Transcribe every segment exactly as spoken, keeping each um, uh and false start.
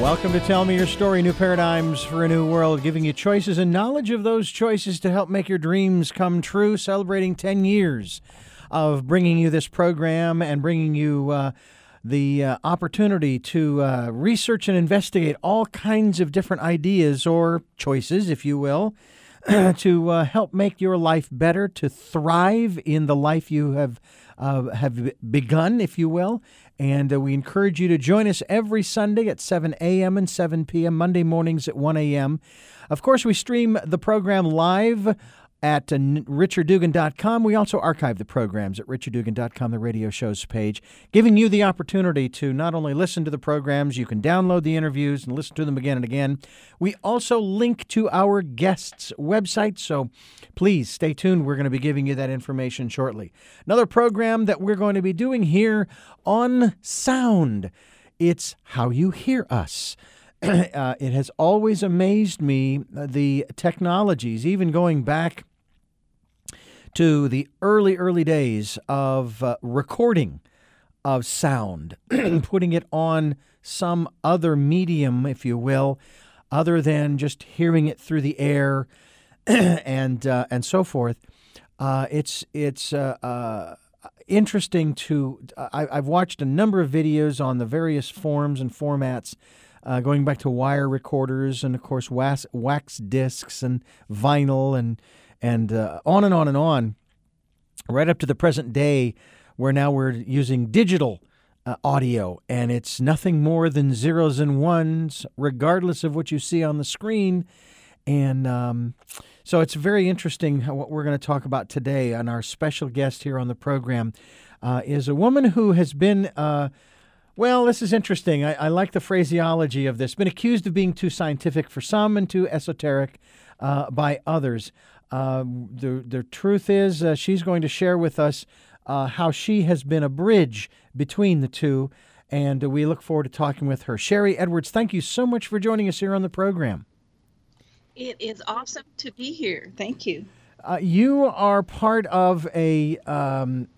Welcome to Tell Me Your Story, New Paradigms for a New World, giving you choices and knowledge of those choices to help make your dreams come true, celebrating ten years of bringing you this program and bringing you uh, the uh, opportunity to uh, research and investigate all kinds of different ideas or choices, if you will, to uh, help make your life better, to thrive in the life you have uh, have begun, if you will. And uh, we encourage you to join us every Sunday at seven a.m. and seven p.m., Monday mornings at one a.m. Of course, we stream the program live at uh, richard dugan dot com. We also archive the programs at richard dugan dot com, the radio shows page, giving you the opportunity to not only listen to the programs, you can download the interviews and listen to them again and again. We also link to our guests' website, so please stay tuned. We're going to be giving you that information shortly. Another program that we're going to be doing here on sound, it's How You Hear Us. Uh, it has always amazed me, uh, the technologies, even going back to the early, early days of uh, recording of sound, putting it on some other medium, if you will, other than just hearing it through the air and uh, and so forth. Uh, it's it's uh, uh, interesting to. I, I've watched a number of videos on the various forms and formats. Uh, going back to wire recorders and, of course, wax, wax discs and vinyl and and uh, on and on and on, right up to the present day where now we're using digital uh, audio, and it's nothing more than zeros and ones, regardless of what you see on the screen. And um, so it's very interesting how, what we're going to talk about today. And our special guest here on the program uh, is a woman who has been... Uh, Well, this is interesting. I, I like the phraseology of this. Been accused of being too scientific for some and too esoteric uh, by others. Uh, the, the truth is uh, she's going to share with us uh, how she has been a bridge between the two, and uh, we look forward to talking with her. Sharry Edwards, thank you so much for joining us here on the program. It is awesome to be here. Thank you. Uh, you are part of a... Um,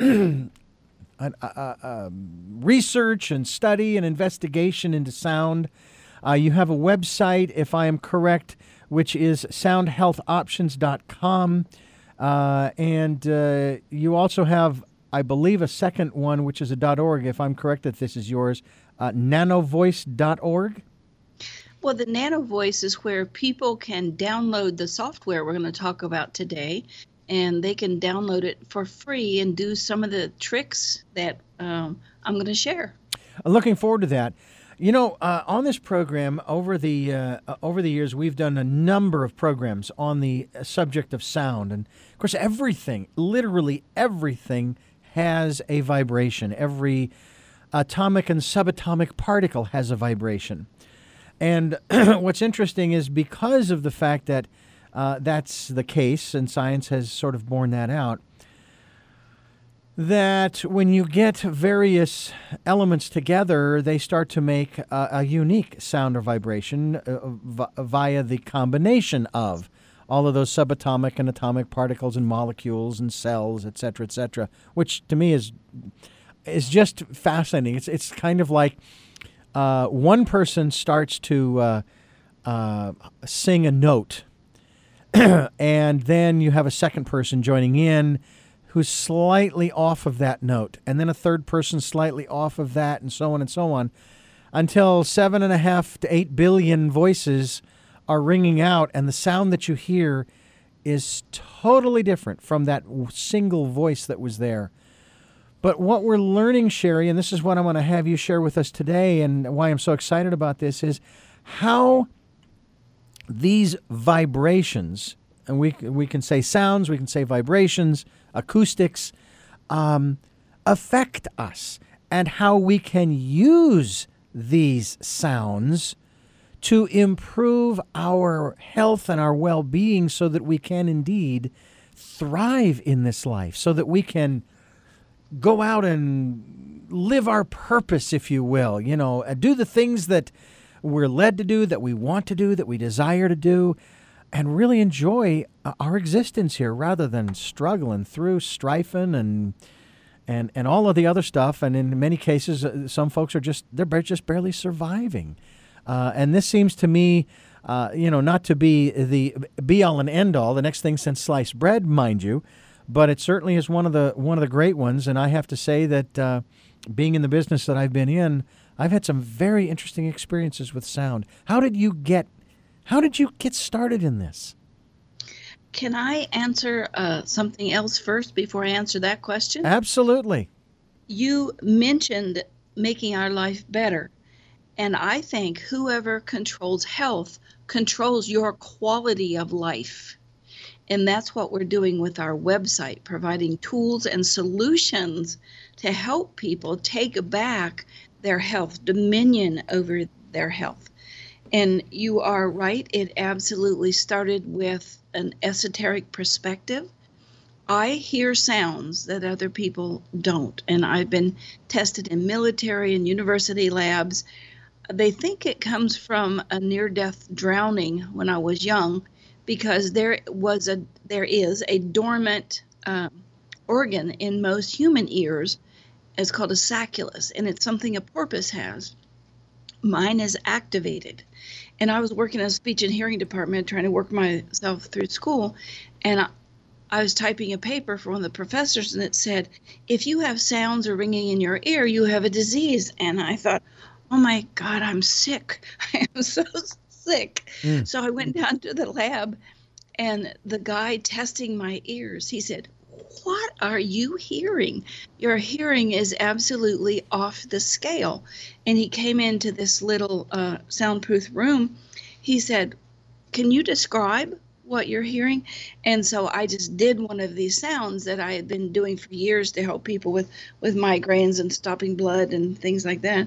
Uh, uh, uh, research and study and investigation into sound. Uh, you have a website, if I am correct, which is sound health options dot com. Uh, and uh, you also have, I believe, a second one, which is a .org, if I'm correct that this is yours, uh, nanovoice dot org. Well, the NanoVoice is where people can download the software we're going to talk about today, and they can download it for free and do some of the tricks that um, I'm going to share. I'm looking forward to that. You know, uh, on this program, over the uh, over the years, we've done a number of programs on the subject of sound. And, of course, everything, literally everything, has a vibration. Every atomic and subatomic particle has a vibration. And what's interesting is because of the fact that Uh, that's the case, and science has sort of borne that out, that when you get various elements together, they start to make a, a unique sound or vibration uh, v- via the combination of all of those subatomic and atomic particles and molecules and cells, et cetera, et cetera, which to me is is just fascinating. It's, it's kind of like uh, one person starts to uh, uh, sing a note, and then you have a second person joining in who's slightly off of that note, and then a third person slightly off of that, and so on and so on, until seven and a half to eight billion voices are ringing out, and the sound that you hear is totally different from that single voice that was there. But what we're learning, Sharry, and this is what I want to have you share with us today, and why I'm so excited about this, is how these vibrations, and we we can say sounds, we can say vibrations, acoustics, um, affect us, and how we can use these sounds to improve our health and our well-being so that we can indeed thrive in this life, so that we can go out and live our purpose, if you will, you know, do the things that we're led to do, that we want to do, that we desire to do, and really enjoy our existence here rather than struggling through, strifing, and and and all of the other stuff. And in many cases, uh, some folks are just, they're just barely surviving. Uh, and this seems to me, uh, you know, not to be the be all and end all, the next thing since sliced bread, mind you, but it certainly is one of the one of the great ones. And I have to say that uh, being in the business that I've been in, I've had some very interesting experiences with sound. How did you get How did you get started in this? Can I answer uh, something else first before I answer that question? Absolutely. You mentioned making our life better. And I think whoever controls health controls your quality of life. And that's what we're doing with our website, providing tools and solutions to help people take back their health, dominion over their health. And you are right, it absolutely started with an esoteric perspective. I hear sounds that other people don't, and I've been tested in military and university labs. They think it comes from a near-death drowning when I was young, because there was a there is a dormant um, organ in most human ears. It's called a sacculus, and it's something a porpoise has. Mine is activated. And I was working in a speech and hearing department trying to work myself through school, and I, I was typing a paper for one of the professors, and it said, if you have sounds or ringing in your ear, you have a disease. And I thought, oh my God, I'm sick. I am so sick. Mm. So I went down to the lab, and the guy testing my ears, he said, what are you hearing? Your hearing is absolutely off the scale. And he came into this little uh, soundproof room. He said, can you describe what you're hearing? And so I just did one of these sounds that I had been doing for years to help people with, with migraines and stopping blood and things like that.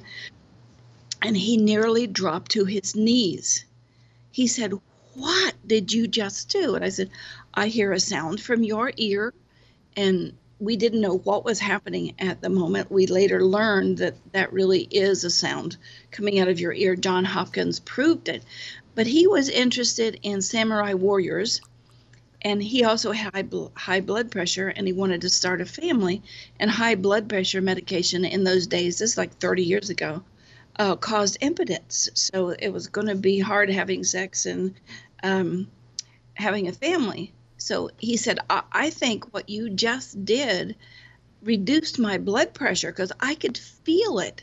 And he nearly dropped to his knees. He said, what did you just do? And I said, I hear a sound from your ear. And we didn't know what was happening at the moment. We later learned that that really is a sound coming out of your ear. John Hopkins proved it. But he was interested in samurai warriors, and he also had high, bl- high blood pressure, and he wanted to start a family. And high blood pressure medication in those days, this is like thirty years ago, uh, caused impotence. So it was going to be hard having sex and um, having a family. So he said, I, I think what you just did reduced my blood pressure because I could feel it.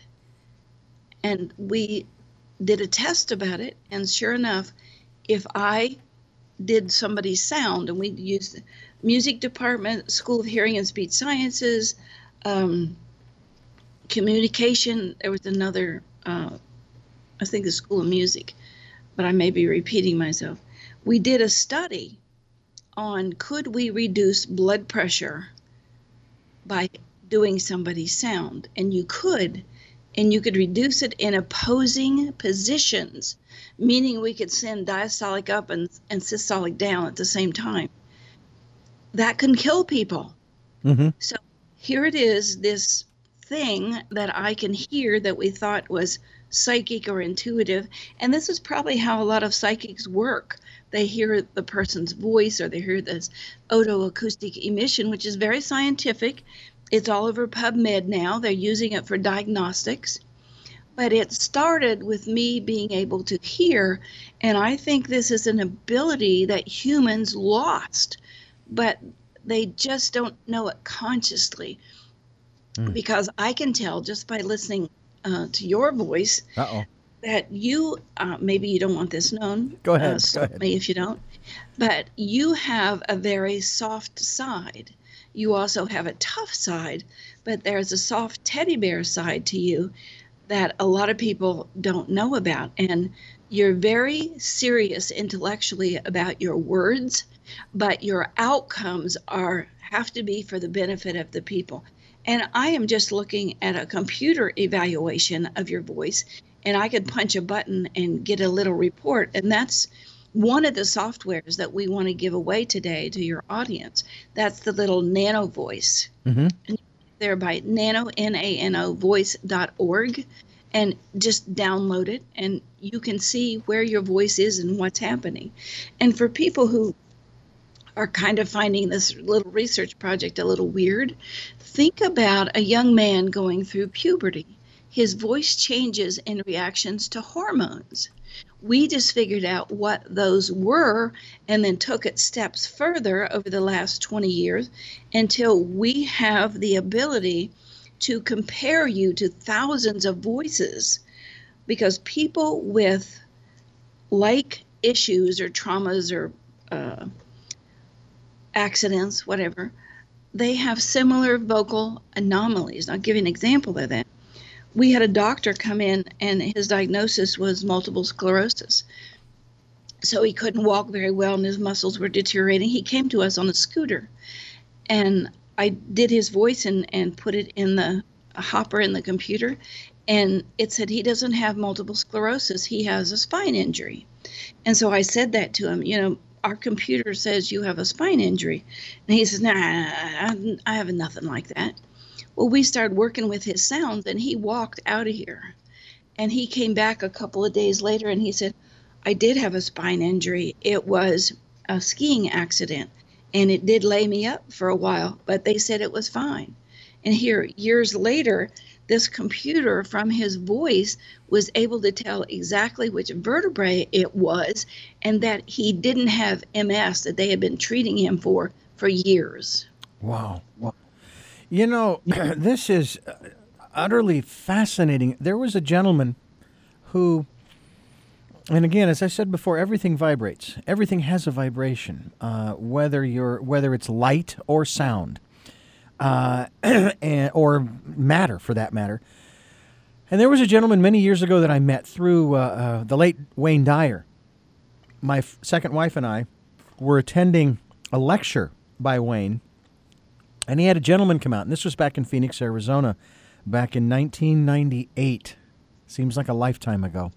And we did a test about it. And sure enough, if I did somebody's sound, and we used the music department, School of Hearing and Speech Sciences, um, communication, there was another, uh, I think the School of Music, but I may be repeating myself. We did a study on could we reduce blood pressure by doing somebody's sound, and you could, and you could reduce it in opposing positions, meaning we could send diastolic up and, and systolic down at the same time. That can kill people. Mm-hmm. So here it is, this thing that I can hear that we thought was psychic or intuitive, and this is probably how a lot of psychics work. They hear the person's voice, or they hear this otoacoustic emission, which is very scientific. It's all over PubMed now. They're using it for diagnostics. But it started with me being able to hear, and I think this is an ability that humans lost, but they just don't know it consciously. Mm. Because I can tell just by listening uh, to your voice Uh-oh. that you, uh, maybe you don't want this known. Go ahead. Uh, stop go ahead. me if you don't. But you have a very soft side. You also have a tough side, but there's a soft teddy bear side to you that a lot of people don't know about. And you're very serious intellectually about your words, but your outcomes are have to be for the benefit of the people. And I am just looking at a computer evaluation of your voice, and I could punch a button and get a little report. And that's one of the softwares that we want to give away today to your audience. That's the little Nano Voice. Mm-hmm. And there by nano, N A N O, voice dot org, and just download it, and you can see where your voice is and what's happening. And for people who are kind of finding this little research project a little weird, think about a young man going through puberty. his voice changes in reactions to hormones. We just figured out what those were and then took it steps further over the last twenty years until we have the ability to compare you to thousands of voices, because people with like issues or traumas or uh, accidents, whatever, they have similar vocal anomalies. I'll give you an example of that. We had a doctor come in and his diagnosis was multiple sclerosis. So he couldn't walk very well and his muscles were deteriorating. He came to us on a scooter, and I did his voice and, and put it in the hopper in the computer, and it said he doesn't have multiple sclerosis. He has a spine injury. And so I said that to him, you know, our computer says you have a spine injury. And he says, nah, I, I have nothing like that. Well, we started working with his sounds, and he walked out of here. And he came back a couple of days later, and he said, I did have a spine injury. It was a skiing accident, and it did lay me up for a while, but they said it was fine. And here, years later, this computer from his voice was able to tell exactly which vertebrae it was, and that he didn't have M S that they had been treating him for for years. Wow. Wow. You know, this is utterly fascinating. There was a gentleman who, and again, as I said before, everything vibrates. Everything has a vibration, uh, whether you're whether it's light or sound, uh, and, or matter for that matter. And there was a gentleman many years ago that I met through uh, uh, the late Wayne Dyer. My f- second wife and I were attending a lecture by Wayne. And he had a gentleman come out, and this was back in Phoenix, Arizona, back in nineteen ninety-eight. Seems like a lifetime ago.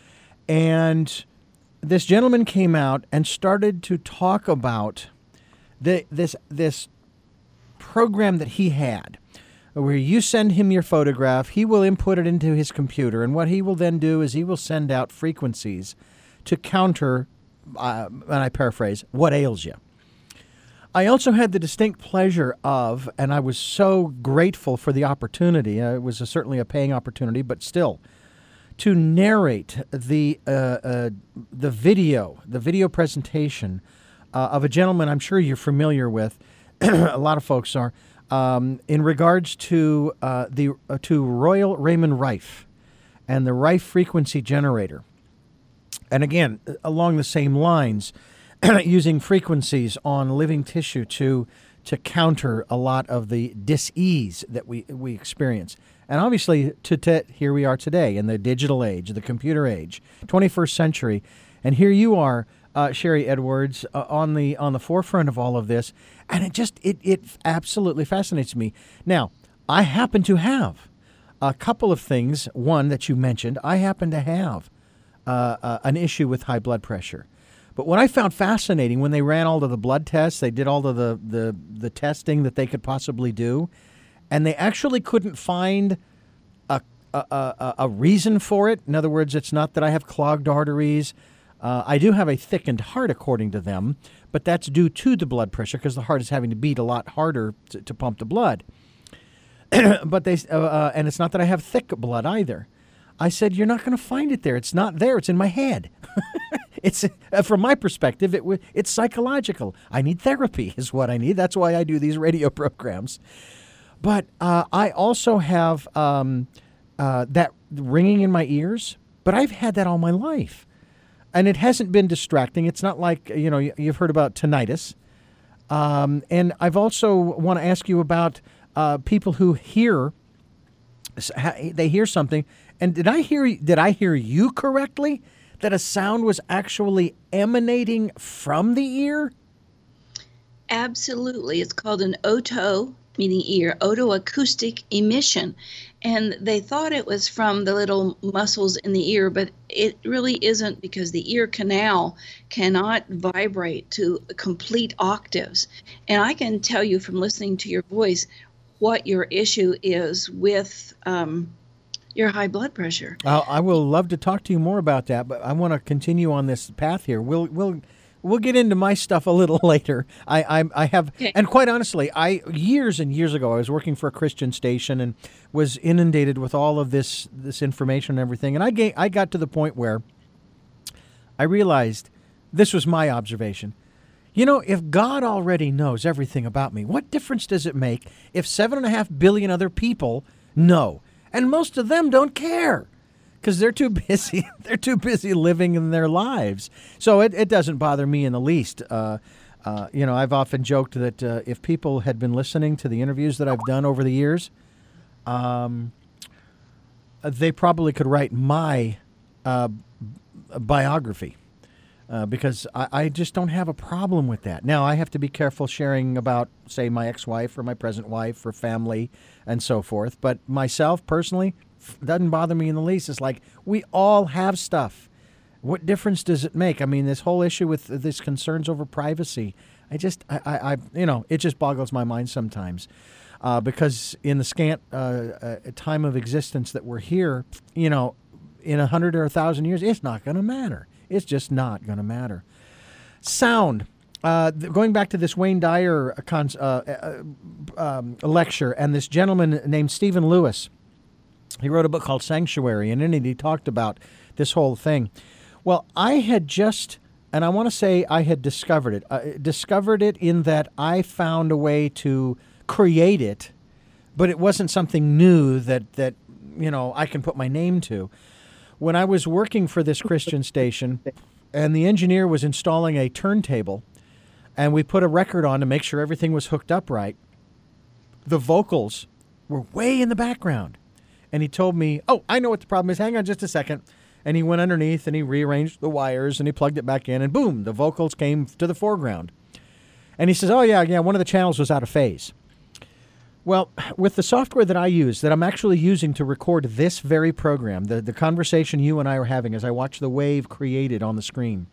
And this gentleman came out and started to talk about the, this this program that he had, where you send him your photograph, he will input it into his computer, and what he will then do is he will send out frequencies to counter, uh, and I paraphrase, what ails you. I also had the distinct pleasure of, and I was so grateful for the opportunity, uh, it was a, certainly a paying opportunity, but still, to narrate the uh, uh, the video, the video presentation uh, of a gentleman I'm sure you're familiar with, a lot of folks are, um, in regards to uh, the uh, to Royal Raymond Rife and the Rife frequency generator. And again, along the same lines, using frequencies on living tissue to to counter a lot of the dis-ease that we we experience. And obviously, to, to here we are today in the digital age, the computer age, twenty-first century, and here you are, uh, Sherry Edwards, uh, on the on the forefront of all of this, and it just it it absolutely fascinates me. Now, I happen to have a couple of things. One that you mentioned, I happen to have uh, uh, an issue with high blood pressure. But what I found fascinating, when they ran all of the blood tests, they did all of the, the, the testing that they could possibly do, and they actually couldn't find a, a, a, a reason for it. In other words, it's not that I have clogged arteries. Uh, I do have a thickened heart, according to them, but that's due to the blood pressure because the heart is having to beat a lot harder to, to pump the blood. But they, uh, uh, and it's not that I have thick blood either. I said, you're not going to find it there. It's not there. It's in my head. It's uh, from my perspective, it w- it's psychological. I need therapy is what I need. That's why I do these radio programs. But uh, I also have um, uh, that ringing in my ears, but I've had that all my life. And it hasn't been distracting. It's not like, you know, you've heard about tinnitus. Um, and I've also want to ask you about uh, people who hear, they hear something. And did I hear, did I hear you correctly? That a sound was actually emanating from the ear? Absolutely. It's called an oto, meaning ear, otoacoustic emission. And they thought it was from the little muscles in the ear, but it really isn't, because the ear canal cannot vibrate to complete octaves. And I can tell you from listening to your voice what your issue is with um, your high blood pressure. Uh, I will love to talk to you more about that, but I want to continue on this path here. We'll we'll we'll get into my stuff a little later. I I, I have, Okay. and quite honestly, I years and years ago, I was working for a Christian station and was inundated with all of this this information and everything. And I ga- I got to the point where I realized this was my observation. You know, if God already knows everything about me, what difference does it make if seven and a half billion other people know? And most of them don't care because they're too busy. They're too busy living in their lives. So it, it doesn't bother me in the least. Uh, uh, you know, I've often joked that uh, if people had been listening to the interviews that I've done over the years, um, they probably could write my uh, biography. Uh, because I, I just don't have a problem with that. Now, I have to be careful sharing about, say, my ex-wife or my present wife or family and so forth. But myself, personally, f- doesn't bother me in the least. It's like we all have stuff. What difference does it make? I mean, this whole issue with this concerns over privacy, I just, I, I, I you know, it just boggles my mind sometimes. Uh, because in the scant uh, uh, time of existence that we're here, you know, in a hundred or a thousand years, it's not going to matter. It's just not going to matter. Sound. Uh, th- going back to this Wayne Dyer uh, cons- uh, uh, um, lecture, and this gentleman named Stephen Lewis, he wrote a book called Sanctuary, and in it he talked about this whole thing. Well, I had just, and I want to say I had discovered it, uh, discovered it in that I found a way to create it, but it wasn't something new that, that you know, I can put my name to. When I was working for this Christian station, and the engineer was installing a turntable, and we put a record on to make sure everything was hooked up right, the vocals were way in the background. And he told me, oh, I know what the problem is. Hang on just a second. And he went underneath, and he rearranged the wires, and he plugged it back in, and boom, the vocals came to the foreground. And he says, oh, yeah, yeah, one of the channels was out of phase. Well, with the software that I use, that I'm actually using to record this very program, the, the conversation you and I are having as I watch the wave created on the screen,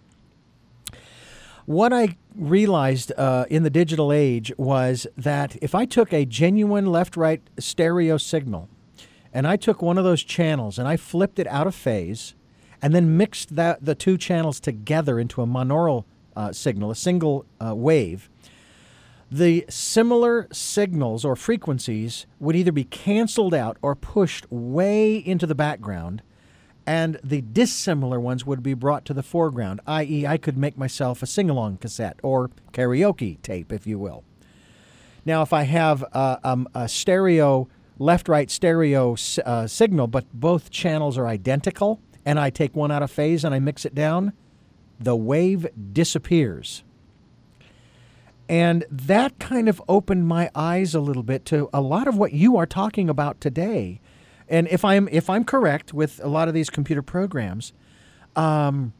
what I realized uh, in the digital age was that if I took a genuine left-right stereo signal and I took one of those channels and I flipped it out of phase and then mixed that, the two channels together into a monaural uh, signal, a single uh, wave, the similar signals or frequencies would either be canceled out or pushed way into the background, and the dissimilar ones would be brought to the foreground, that is I could make myself a sing-along cassette or karaoke tape, if you will. Now, if I have uh, um, a stereo, left-right stereo uh, signal, but both channels are identical, and I take one out of phase and I mix it down, the wave disappears. And that kind of opened my eyes a little bit to a lot of what you are talking about today. And if I'm if I'm correct with a lot of these computer programs, um,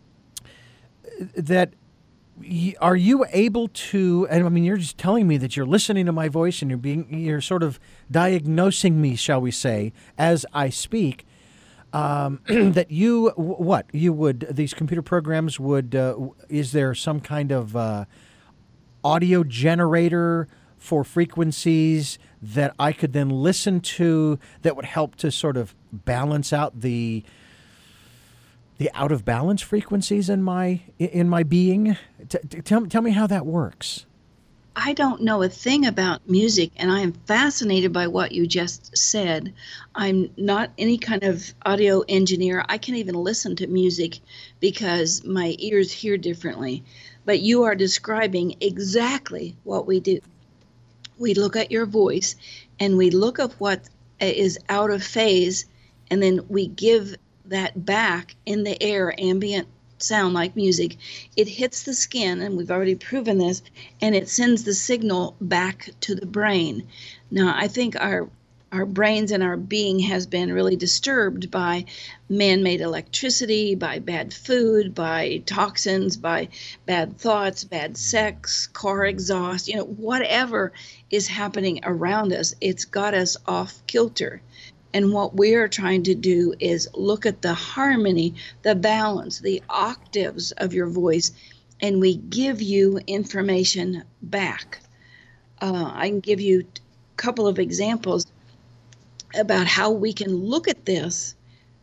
that y- are you able to? And I mean, you're just telling me that you're listening to my voice and you're being you're sort of diagnosing me, shall we say, as I speak. Um, that you what you would these computer programs would uh, is there some kind of uh, audio generator for frequencies that I could then listen to that would help to sort of balance out the the out of balance frequencies in my in my being? T- t- tell, tell me how that works. I don't know a thing about music, and I am fascinated by what you just said. I'm not any kind of audio engineer. I can't even listen to music because my ears hear differently. But you are describing exactly what we do. We look at your voice and we look at what is out of phase, and then we give that back in the air, ambient sound like music. It hits the skin, and we've already proven this, and it sends the signal back to the brain. Now, I think our our brains and our being has been really disturbed by man-made electricity, by bad food, by toxins, by bad thoughts, bad sex, car exhaust, you know, whatever is happening around us, it's got us off kilter. And what we're trying to do is look at the harmony, the balance, the octaves of your voice, and we give you information back. Uh, I can give you a couple of examples about how we can look at this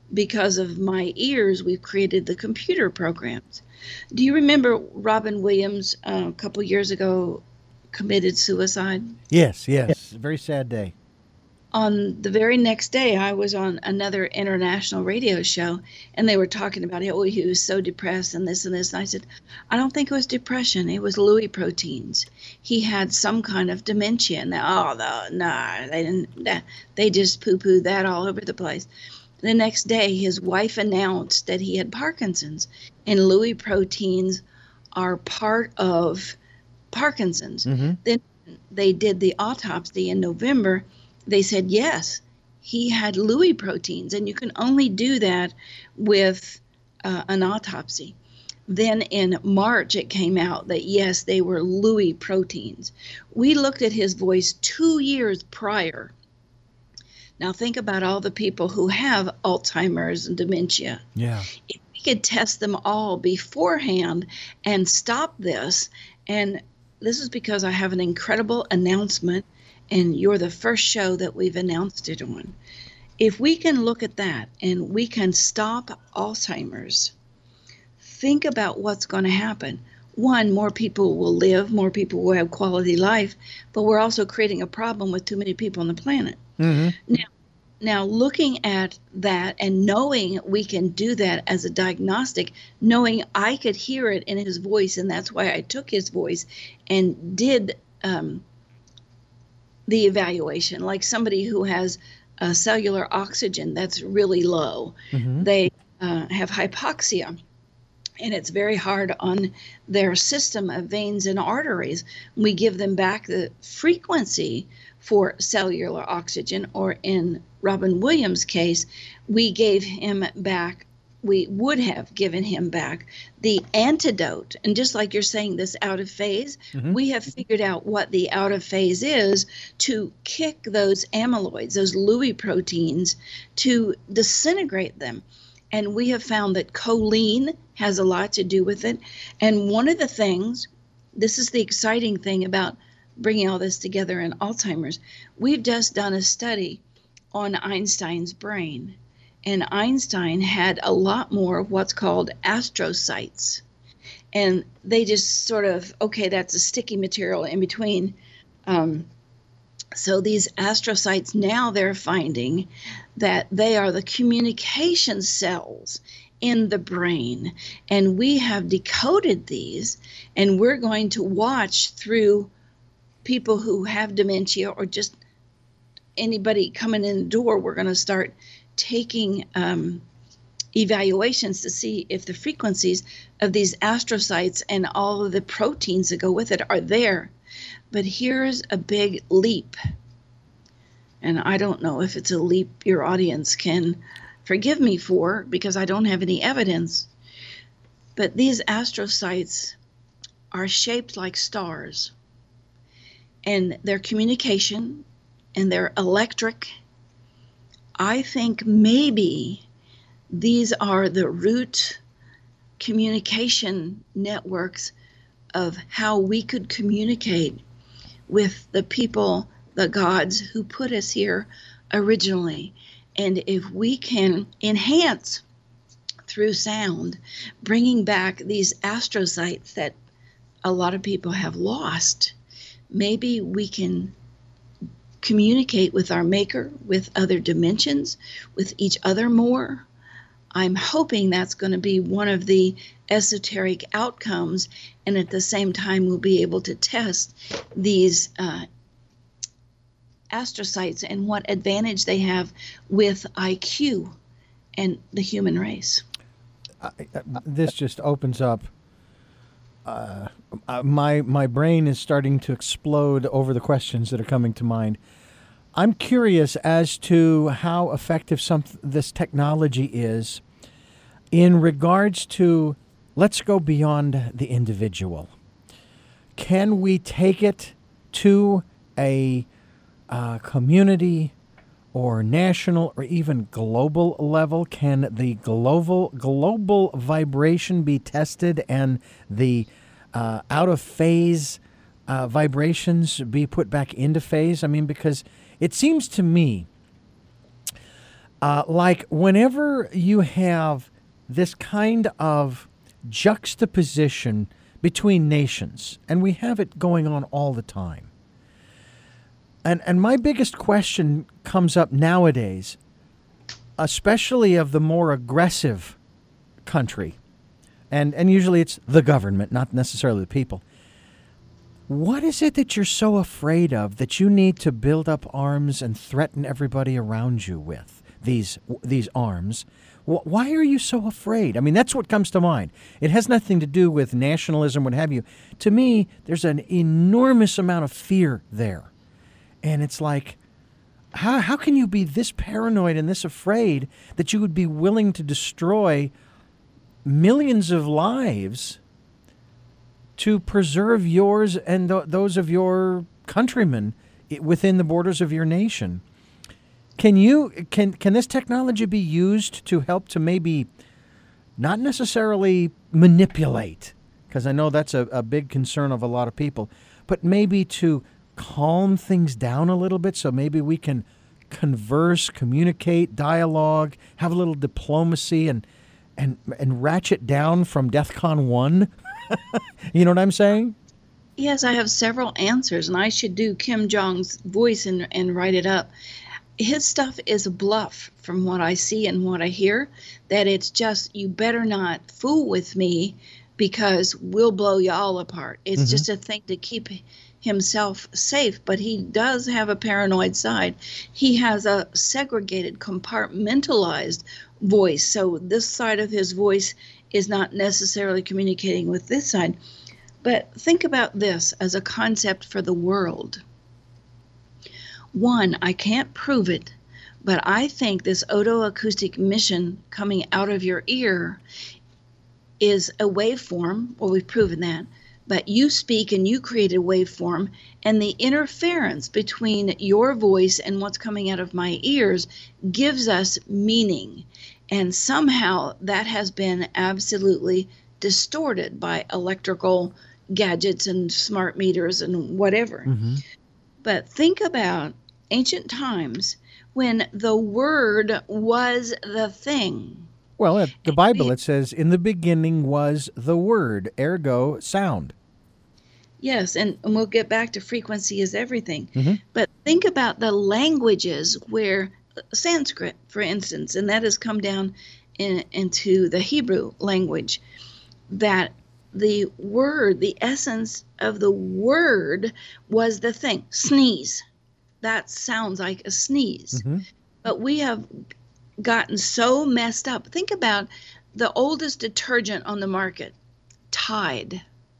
because of my ears, we've created the computer programs. Do you remember Robin Williams uh, a couple years ago committed suicide? Yes, yes. Very sad day. On the very next day, I was on another international radio show, and they were talking about, oh, he was so depressed and this and this. And I said, I don't think it was depression. It was Lewy proteins. He had some kind of dementia. And oh, the, no, they didn't. Nah, they just poo-pooed that all over the place. The next day, his wife announced that he had Parkinson's, and Lewy proteins are part of Parkinson's. Mm-hmm. Then they did the autopsy in November. They said, yes, he had Lewy proteins, and you can only do that with uh, an autopsy. Then in March, it came out that, yes, they were Lewy proteins. We looked at his voice two years prior. Now think about all the people who have Alzheimer's and dementia. Yeah. If we could test them all beforehand and stop this, and this is because I have an incredible announcement, and you're the first show that we've announced it on. If we can look at that and we can stop Alzheimer's, think about what's going to happen. One, more people will live, more people will have quality life, but we're also creating a problem with too many people on the planet. Mm-hmm. Now, now, looking at that and knowing we can do that as a diagnostic, knowing I could hear it in his voice, and that's why I took his voice and did um, the evaluation, like somebody who has a cellular oxygen that's really low. Mm-hmm. They uh, have hypoxia, and it's very hard on their system of veins and arteries. We give them back the frequency for cellular oxygen, or in Robin Williams' case, we gave him back, we would have given him back the antidote. And just like you're saying, this out of phase, mm-hmm. we have figured out what the out of phase is to kick those amyloids, those Lewy proteins, to disintegrate them. And we have found that choline has a lot to do with it. And one of the things, this is the exciting thing about bringing all this together in Alzheimer's, we've just done a study on Einstein's brain. And Einstein had a lot more of what's called astrocytes. And they just sort of, okay, that's a sticky material in between. Um, so these astrocytes, now they're finding that they are the communication cells in the brain. And we have decoded these, and we're going to watch through people who have dementia or just anybody coming in the door. We're going to start taking um, evaluations to see if the frequencies of these astrocytes and all of the proteins that go with it are there. But here's a big leap. And I don't know if it's a leap your audience can forgive me for, because I don't have any evidence. But these astrocytes are shaped like stars. And their communication and their electric, I think maybe these are the root communication networks of how we could communicate with the people, the gods who put us here originally. And if we can enhance through sound, bringing back these astrocytes that a lot of people have lost, maybe we can communicate with our maker, with other dimensions, with each other more. I'm hoping that's going to be one of the esoteric outcomes, and at the same time we'll be able to test these uh, astrocytes and what advantage they have with I Q and the human race. Uh, this just opens up. Uh, uh, my my brain is starting to explode over the questions that are coming to mind. I'm curious as to how effective some this technology is in regards to, let's go beyond the individual. Can we take it to a uh, community or national or even global level? Can the global global vibration be tested and the uh, out of phase uh, vibrations be put back into phase? I mean, because it seems to me Uh, like whenever you have this kind of juxtaposition between nations, and we have it going on all the time. And and my biggest question comes up nowadays, especially of the more aggressive country, and, and usually it's the government, not necessarily the people. What is it that you're so afraid of that you need to build up arms and threaten everybody around you with these these arms? Why are you so afraid? I mean, that's what comes to mind. It has nothing to do with nationalism, what have you. To me, there's an enormous amount of fear there. And it's like, how how can you be this paranoid and this afraid that you would be willing to destroy millions of lives to preserve yours and th- those of your countrymen within the borders of your nation? Can you can can this technology be used to help to maybe not necessarily manipulate, because I know that's a, a big concern of a lot of people, but maybe to calm things down a little bit so maybe we can converse, communicate, dialogue, have a little diplomacy, and and and ratchet down from DEFCON one? You know what I'm saying? Yes, I have several answers, and I should do Kim Jong's voice and, and write it up. His stuff is a bluff from what I see and what I hear, that it's just, you better not fool with me because we'll blow you all apart. It's mm-hmm. just a thing to keep himself safe, but he does have a paranoid side. He has a segregated, compartmentalized voice. So this side of his voice is not necessarily communicating with this side. But think about this as a concept for the world. One, I can't prove it, but I think this otoacoustic emission coming out of your ear is a waveform. Well, we've proven that. But you speak and you create a waveform, and the interference between your voice and what's coming out of my ears gives us meaning. And somehow that has been absolutely distorted by electrical gadgets and smart meters and whatever. Mm-hmm. But think about ancient times when the word was the thing. Well, in the Bible, it says, in the beginning was the word, ergo sound. Yes, and, and we'll get back to frequency is everything. Mm-hmm. But think about the languages where Sanskrit, for instance, and that has come down in, into the Hebrew language, that the word, the essence of the word was the thing. Sneeze. That sounds like a sneeze. Mm-hmm. But we have gotten so messed up. Think about the oldest detergent on the market, Tide.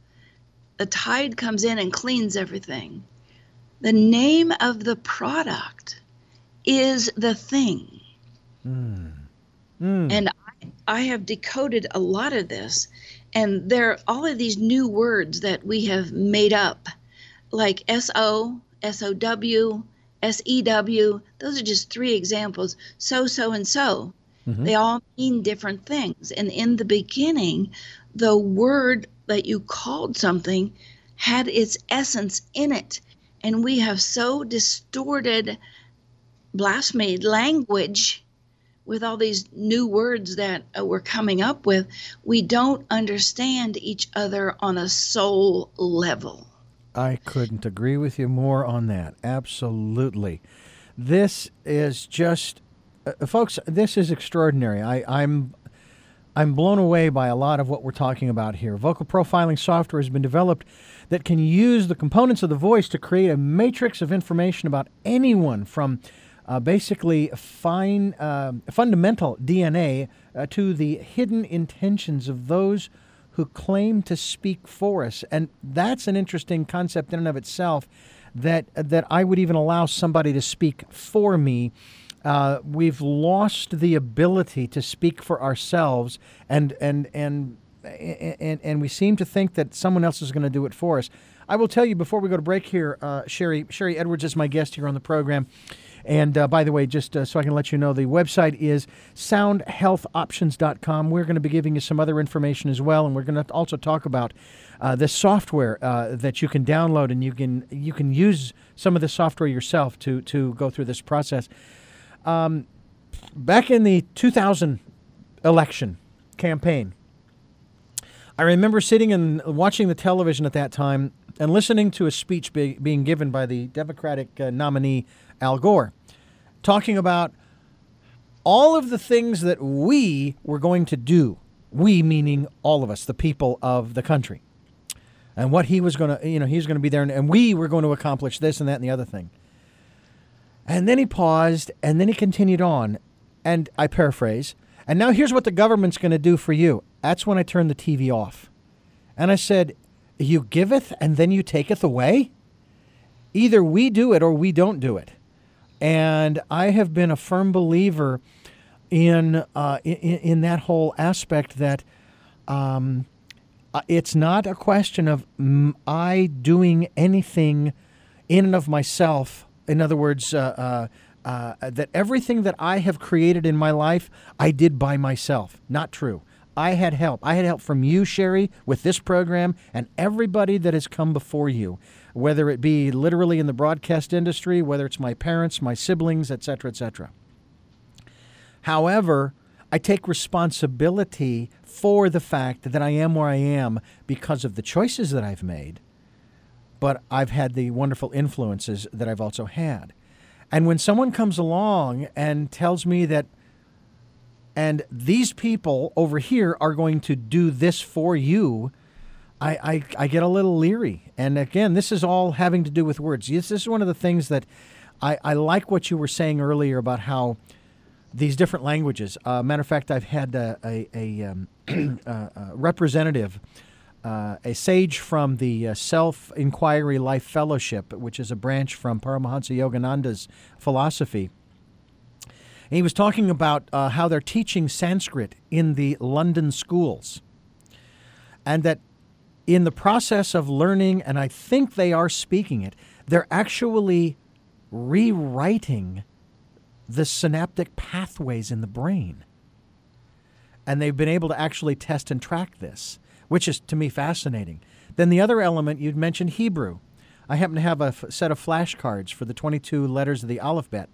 The Tide comes in and cleans everything. The name of the product is the thing. Mm. Mm. And I, I have decoded a lot of this. And there are all of these new words that we have made up, like S O, S O W, S E W. Those are just three examples. So, so, and so. Mm-hmm. They all mean different things. And in the beginning, the word that you called something had its essence in it. And we have so distorted, blasphemed language with all these new words that uh, we're coming up with, we don't understand each other on a soul level. I couldn't agree with you more on that. Absolutely. This is just, uh, folks, this is extraordinary. I, I'm I'm blown away by a lot of what we're talking about here. Vocal profiling software has been developed that can use the components of the voice to create a matrix of information about anyone, from uh, basically fine, uh, fundamental D N A uh, to the hidden intentions of those who claim to speak for us. And that's an interesting concept in and of itself, that that I would even allow somebody to speak for me. Uh, we've lost the ability to speak for ourselves, and and and and and we seem to think that someone else is going to do it for us. I will tell you before we go to break here, uh, Sherry Sherry Edwards is my guest here on the program. And uh, by the way, just uh, so I can let you know, the website is sound health options dot com. We're going to be giving you some other information as well, and we're going to also talk about uh, this software uh, that you can download, and you can you can use some of the software yourself to to go through this process. Um, back in the two thousand election campaign, I remember sitting and watching the television at that time and listening to a speech be, being given by the Democratic uh, nominee Al Gore, talking about all of the things that we were going to do, we meaning all of us, the people of the country, and what he was going to, you know, he's going to be there, and, and we were going to accomplish this and that and the other thing. And then he paused, and then he continued on, and I paraphrase, and now here's what the government's going to do for you. That's when I turned the T V off. And I said, you giveth and then you taketh away? Either we do it or we don't do it. And I have been a firm believer in uh, in, in that whole aspect that um, it's not a question of m- I doing anything in and of myself. In other words, uh, uh, uh, that everything that I have created in my life, I did by myself. Not true. I had help. I had help from you, Sherry, with this program, and everybody that has come before you, whether it be literally in the broadcast industry, whether it's my parents, my siblings, et cetera, et cetera. However, I take responsibility for the fact that I am where I am because of the choices that I've made, but I've had the wonderful influences that I've also had. And when someone comes along and tells me that, and these people over here are going to do this for you, I, I, I get a little leery. And again, this is all having to do with words. Yes, this is one of the things that I, I like what you were saying earlier about how these different languages. Uh, matter of fact, I've had a, a, a, um, a representative, uh, a sage from the uh, Self-Inquiry Life Fellowship, which is a branch from Paramahansa Yogananda's philosophy. And he was talking about uh, how they're teaching Sanskrit in the London schools. And that in the process of learning, and I think they are speaking it, they're actually rewriting the synaptic pathways in the brain. And they've been able to actually test and track this, which is, to me, fascinating. Then the other element, you'd mentioned Hebrew. I happen to have a f- set of flashcards for the twenty-two letters of the alphabet.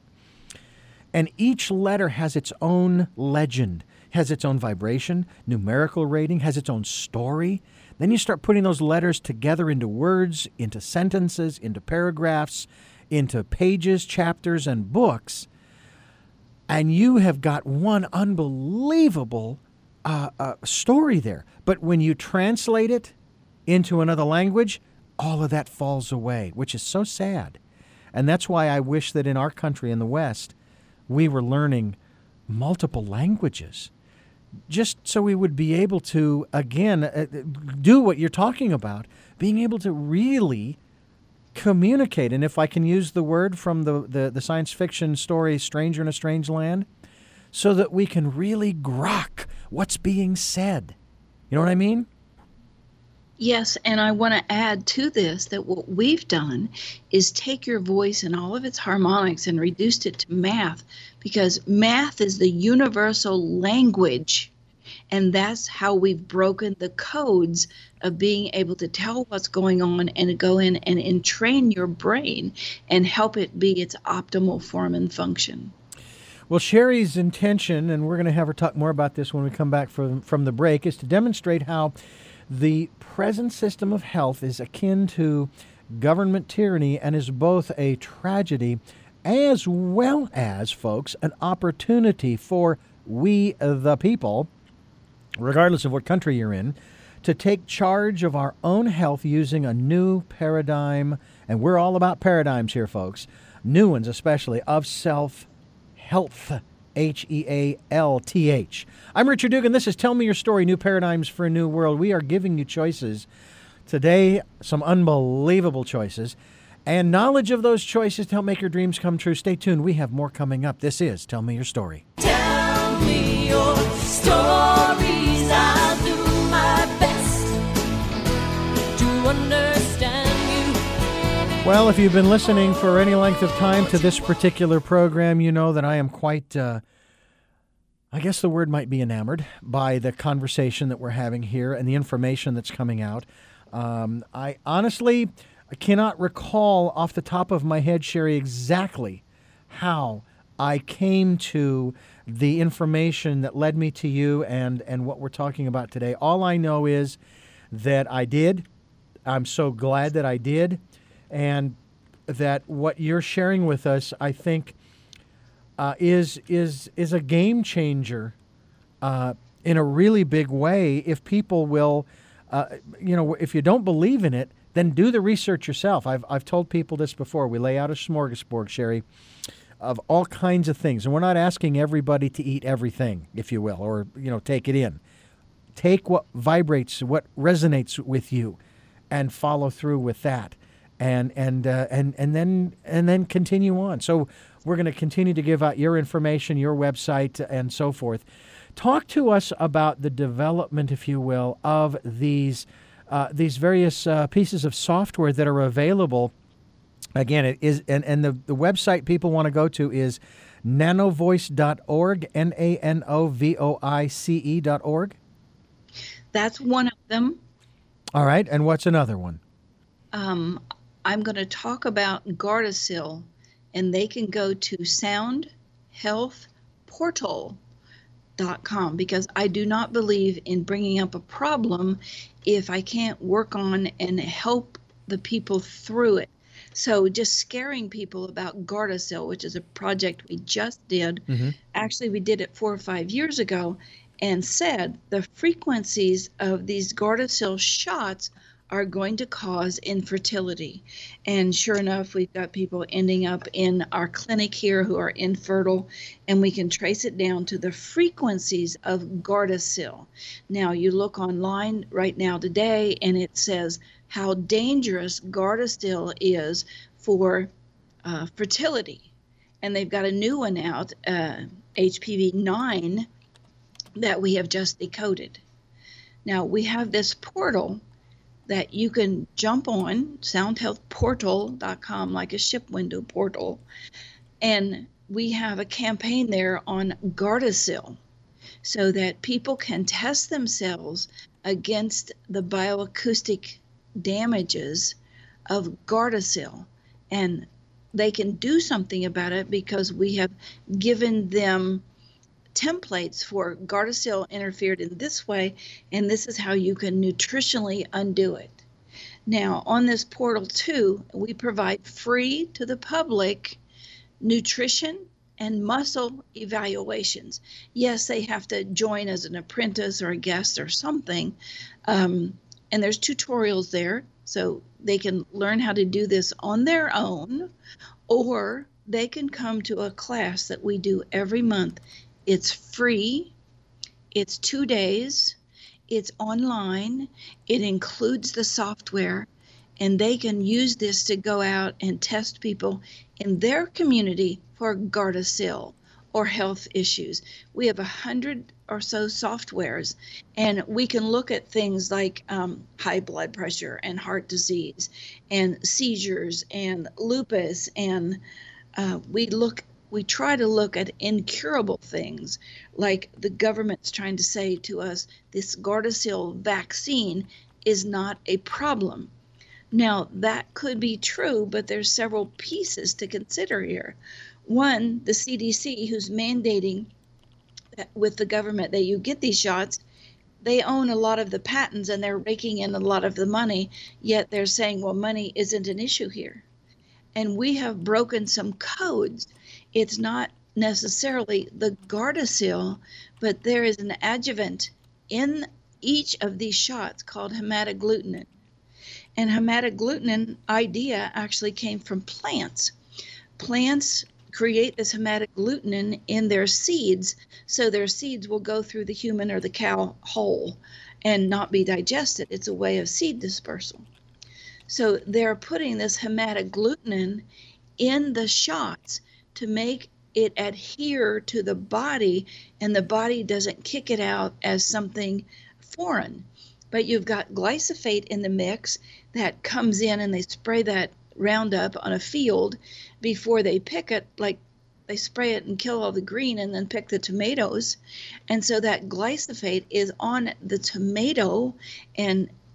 And each letter has its own legend, has its own vibration, numerical rating, has its own story. Then you start putting those letters together into words, into sentences, into paragraphs, into pages, chapters, and books. And you have got one unbelievable uh, uh, story there. But when you translate it into another language, all of that falls away, which is so sad. And that's why I wish that in our country, in the West, we were learning multiple languages, just so we would be able to, again, uh, do what you're talking about, being able to really communicate. And if I can use the word from the, the, the science fiction story Stranger in a Strange Land, so that we can really grok what's being said. You know what I mean? Yes, and I want to add to this that what we've done is take your voice and all of its harmonics and reduced it to math, because math is the universal language, and that's how we've broken the codes of being able to tell what's going on and go in and entrain your brain and help it be its optimal form and function. Well, Sherry's intention, and we're going to have her talk more about this when we come back from, from the break, is to demonstrate how the present system of health is akin to government tyranny and is both a tragedy as well as, folks, an opportunity for we the people, regardless of what country you're in, to take charge of our own health using a new paradigm, and we're all about paradigms here, folks, new ones especially, of self-health. H E A L T H. I'm Richard Dugan. This is Tell Me Your Story, New Paradigms for a New World. We are giving you choices. Today, some unbelievable choices. And knowledge of those choices to help make your dreams come true. Stay tuned. We have more coming up. This is Tell Me Your Story. Tell me your stories. I'll do my best to understand you. Well, if you've been listening for any length of time to this particular program, you know that I am quite, uh, I guess the word might be enamored by the conversation that we're having here and the information that's coming out. Um, I honestly I cannot recall off the top of my head, Sherry, exactly how I came to the information that led me to you and, and what we're talking about today. All I know is that I did. I'm so glad that I did. And that what you're sharing with us, I think, uh, is is is a game changer uh, in a really big way. If people will, uh, you know, if you don't believe in it, then do the research yourself. I've I've told people this before. We lay out a smorgasbord, Sherry, of all kinds of things, and we're not asking everybody to eat everything, if you will, or you know, take it in. Take what vibrates, what resonates with you, and follow through with that. And and uh, and and then and then continue on. So we're going to continue to give out your information, your website, and so forth. Talk to us about the development, if you will, of these uh, these various uh, pieces of software that are available. Again, it is and, and the, the website people want to go to is nanovoice dot org, N A N O V O I C E dot org. That's one of them. All right, and what's another one? Um, I'm going to talk about Gardasil, and they can go to sound health portal dot com because I do not believe in bringing up a problem if I can't work on and help the people through it. So just scaring people about Gardasil, which is a project we just did. Mm-hmm. Actually, we did it four or five years ago and said the frequencies of these Gardasil shots are going to cause infertility. And sure enough, we've got people ending up in our clinic here who are infertile, and we can trace it down to the frequencies of Gardasil. Now, you look online right now today, and it says how dangerous Gardasil is for uh, fertility. And they've got a new one out, uh, H P V nine, that we have just decoded. Now, we have this portal that you can jump on, sound health portal dot com, like a ship window portal. And we have a campaign there on Gardasil so that people can test themselves against the bioacoustic damages of Gardasil. And they can do something about it because we have given them templates for Gardasil interfered in this way, and this is how you can nutritionally undo it. Now, on this portal too, we provide free to the public nutrition and muscle evaluations. Yes, they have to join as an apprentice or a guest or something, um, and there's tutorials there, so they can learn how to do this on their own, or they can come to a class that we do every month. It's free, it's two days, it's online, it includes the software, and they can use this to go out and test people in their community for Gardasil or health issues. We have a hundred or so softwares, and we can look at things like um, high blood pressure and heart disease and seizures and lupus, and uh, we look We try to look at incurable things, like the government's trying to say to us, this Gardasil vaccine is not a problem. Now, that could be true, but there's several pieces to consider here. One, the C D C, who's mandating that with the government that you get these shots, they own a lot of the patents and they're raking in a lot of the money, yet they're saying, well, money isn't an issue here. And we have broken some codes. It's not necessarily the Gardasil, but there is an adjuvant in each of these shots called hematoglutinin. And hematoglutinin idea actually came from plants. Plants create this hematoglutinin in their seeds, so their seeds will go through the human or the cow whole and not be digested. It's a way of seed dispersal. So they're putting this hematoglutinin in the shots to make it adhere to the body, and the body doesn't kick it out as something foreign. But you've got glyphosate in the mix that comes in, and they spray that Roundup on a field before they pick it, like they spray it and kill all the green and then pick the tomatoes. And so that glyphosate is on the tomato, and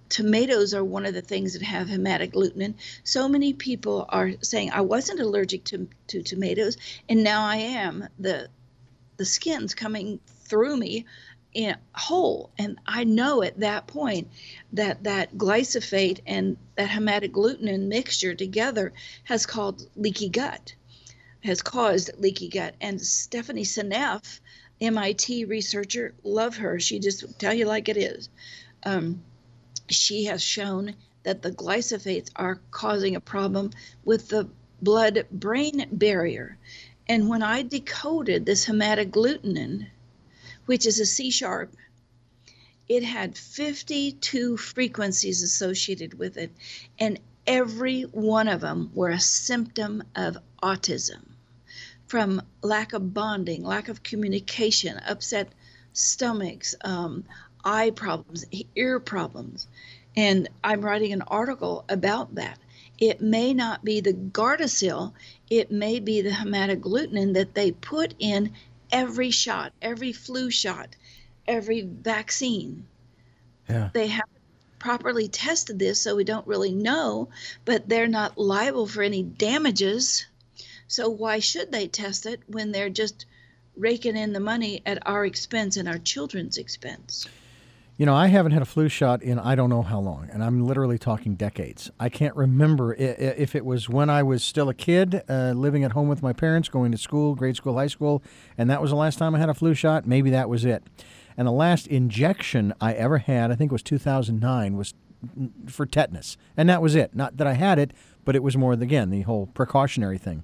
tomatoes are one of the things that have hematoglutinin. So many people are saying, I wasn't allergic to, to tomatoes, and now I am. The, the skin's coming through me in whole. And I know at that point that that glyphosate and that hematoglutinin mixture together has caused leaky gut, has caused leaky gut. And Stephanie Seneff, M I T researcher, love her. She just tell you like it is. Um, she has shown that the glyphosates are causing a problem with the blood-brain barrier. And when I decoded this hematoglutinin, which is a C-sharp, it had fifty-two frequencies associated with it, and every one of them were a symptom of autism, from lack of bonding, lack of communication, upset stomachs, um, eye problems, ear problems. And I'm writing an article about that. It may not be the Gardasil, it may be the hematoglutinin that they put in every shot, every flu shot, every vaccine. Yeah. They haven't properly tested this, so we don't really know, but they're not liable for any damages. So why should they test it when they're just raking in the money at our expense and our children's expense? You know, I haven't had a flu shot in I don't know how long, and I'm literally talking decades. I can't remember if it was when I was still a kid, uh, living at home with my parents, going to school, grade school, high school, and that was the last time I had a flu shot. Maybe that was it. And the last injection I ever had, I think it was two thousand nine, was for tetanus, and that was it. Not that I had it, but it was more, again, the whole precautionary thing.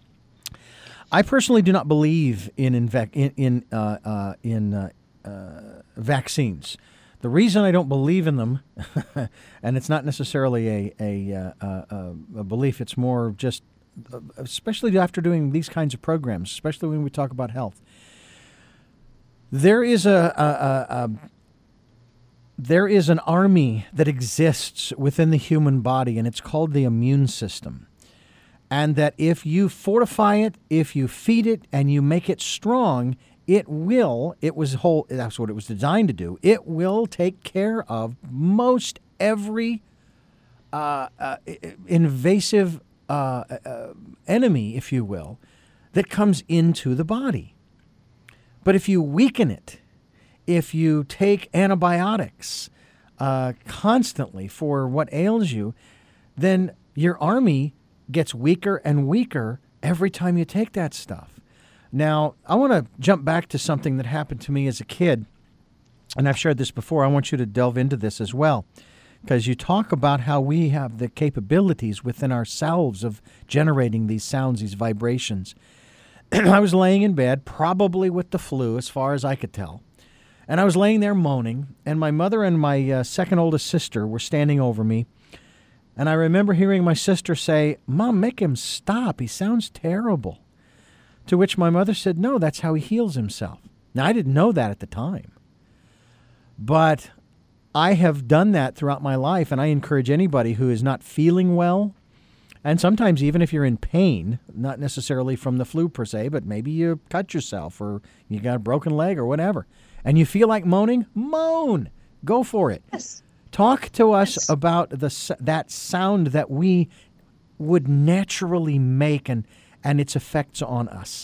I personally do not believe in inve- in in, uh, uh, in uh, uh, vaccines. The reason I don't believe in them, and it's not necessarily a a, a a belief, it's more just, especially after doing these kinds of programs, especially when we talk about health. There is a, a, a, a there is an army that exists within the human body, and it's called the immune system. And that if you fortify it, if you feed it, and you make it strong, it will, it was whole, that's what it was designed to do. It will take care of most every uh, uh, invasive uh, uh, enemy, if you will, that comes into the body. But if you weaken it, if you take antibiotics uh, constantly for what ails you, then your army gets weaker and weaker every time you take that stuff. Now, I want to jump back to something that happened to me as a kid, and I've shared this before. I want you to delve into this as well, because you talk about how we have the capabilities within ourselves of generating these sounds, these vibrations. I was laying in bed, probably with the flu, as far as I could tell, and I was laying there moaning, and my mother and my uh, second oldest sister were standing over me, and I remember hearing my sister say, "Mom, make him stop. He sounds terrible." To which my mother said, "No, that's how he heals himself." Now, I didn't know that at the time, but I have done that throughout my life, and I encourage anybody who is not feeling well, and sometimes even if you're in pain, not necessarily from the flu per se, but maybe you cut yourself or you got a broken leg or whatever, and you feel like moaning, moan. Go for it. Yes. Talk to us Yes. about the that sound that we would naturally make and, and its effects on us.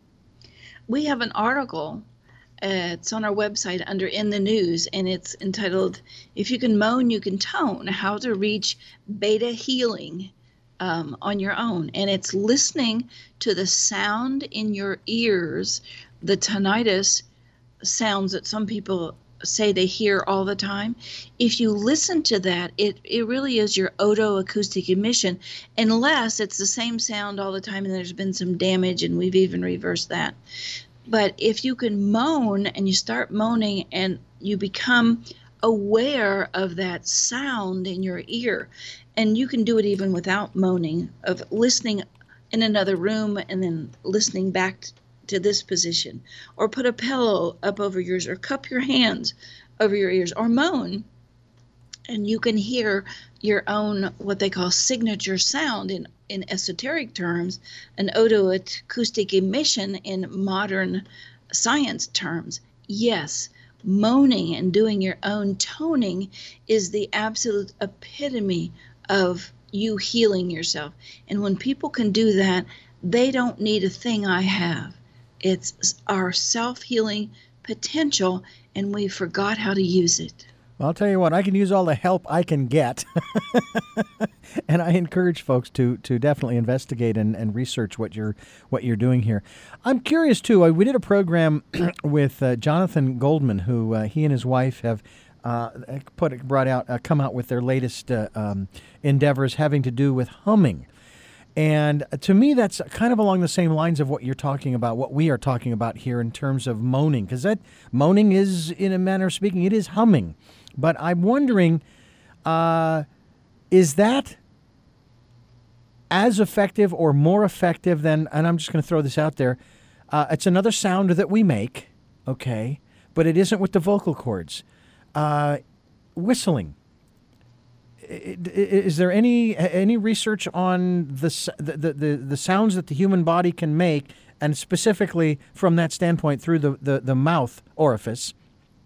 We have an article, uh, it's on our website under In the News, and it's entitled, "If You Can Moan, You Can Tone, How to Reach Beta Healing um, on Your Own." And it's listening to the sound in your ears, the tinnitus sounds that some people say they hear all the time. If you listen to that, it, it really is your otoacoustic emission, unless it's the same sound all the time and there's been some damage, and we've even reversed that. But if you can moan and you start moaning and you become aware of that sound in your ear, and you can do it even without moaning, of listening in another room and then listening back to this position, or put a pillow up over your ears, or cup your hands over your ears, or moan, and you can hear your own, what they call signature sound in, in esoteric terms, an otoacoustic emission in modern science terms. Yes, moaning and doing your own toning is the absolute epitome of you healing yourself. And when people can do that, they don't need a thing I have. It's our self-healing potential, and we forgot how to use it. Well, I'll tell you what, I can use all the help I can get. And I encourage folks to to definitely investigate and, and research what you're what you're doing here. I'm curious, too. Uh, we did a program with uh, Jonathan Goldman, who uh, he and his wife have uh, put brought out, uh, come out with their latest uh, um, endeavors having to do with humming. And to me, that's kind of along the same lines of what you're talking about, what we are talking about here in terms of moaning, because that moaning is, in a manner of speaking, it is humming. But I'm wondering, uh, is that as effective or more effective than, and I'm just going to throw this out there, uh, it's another sound that we make, okay, but it isn't with the vocal cords. Uh, whistling. Is there any any research on the, the the the sounds that the human body can make, and specifically from that standpoint through the, the, the mouth orifice,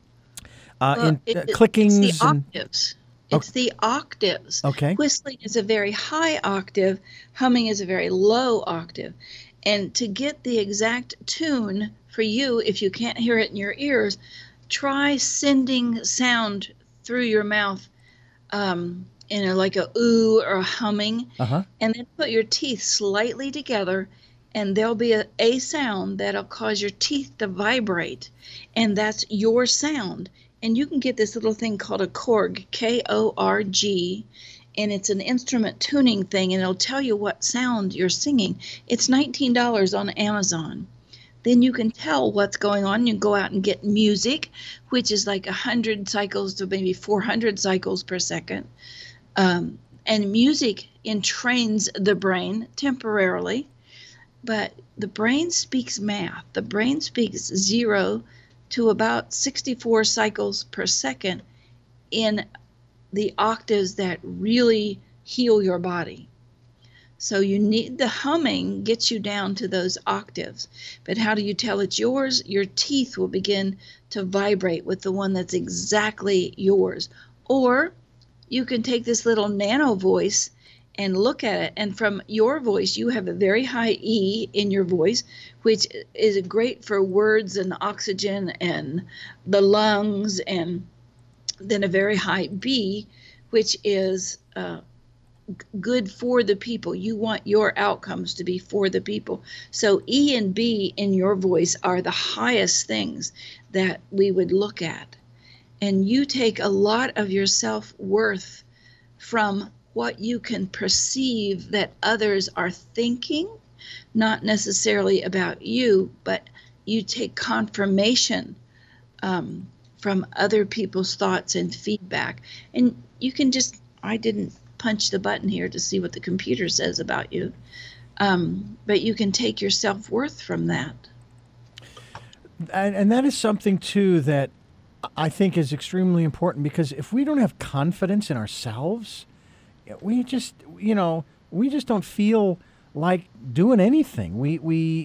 uh, well, in it, uh, clickings? It's the and, octaves. It's the octaves. Okay. Whistling is a very high octave. Humming is a very low octave. And to get the exact tune for you, if you can't hear it in your ears, try sending sound through your mouth. Um, in a, like a ooh or a humming, uh-huh. and then put your teeth slightly together, and there'll be a, a sound that'll cause your teeth to vibrate, and that's your sound. And you can get this little thing called a Korg, K O R G, and it's an instrument tuning thing, and it'll tell you what sound you're singing. It's nineteen dollars on Amazon. Then you can tell what's going on. You can go out and get music, which is like one hundred cycles to maybe four hundred cycles per second. Um, and music entrains the brain temporarily, but the brain speaks math. The brain speaks zero to about sixty-four cycles per second in the octaves that really heal your body. So you need the humming gets you down to those octaves. But how do you tell it's yours? Your teeth will begin to vibrate with the one that's exactly yours. Or you can take this little nano voice and look at it. And from your voice, you have a very high E in your voice, which is great for words and oxygen and the lungs. And then a very high B, which is uh, good for the people. You want your outcomes to be for the people. So E and B in your voice are the highest things that we would look at. And you take a lot of your self-worth from what you can perceive that others are thinking, not necessarily about you, but you take confirmation um, from other people's thoughts and feedback. And you can just, I didn't punch the button here to see what the computer says about you. Um, but you can take your self-worth from that. And, and that is something, too, that I think is extremely important, because if we don't have confidence in ourselves, we just, you know, we just don't feel like doing anything. We,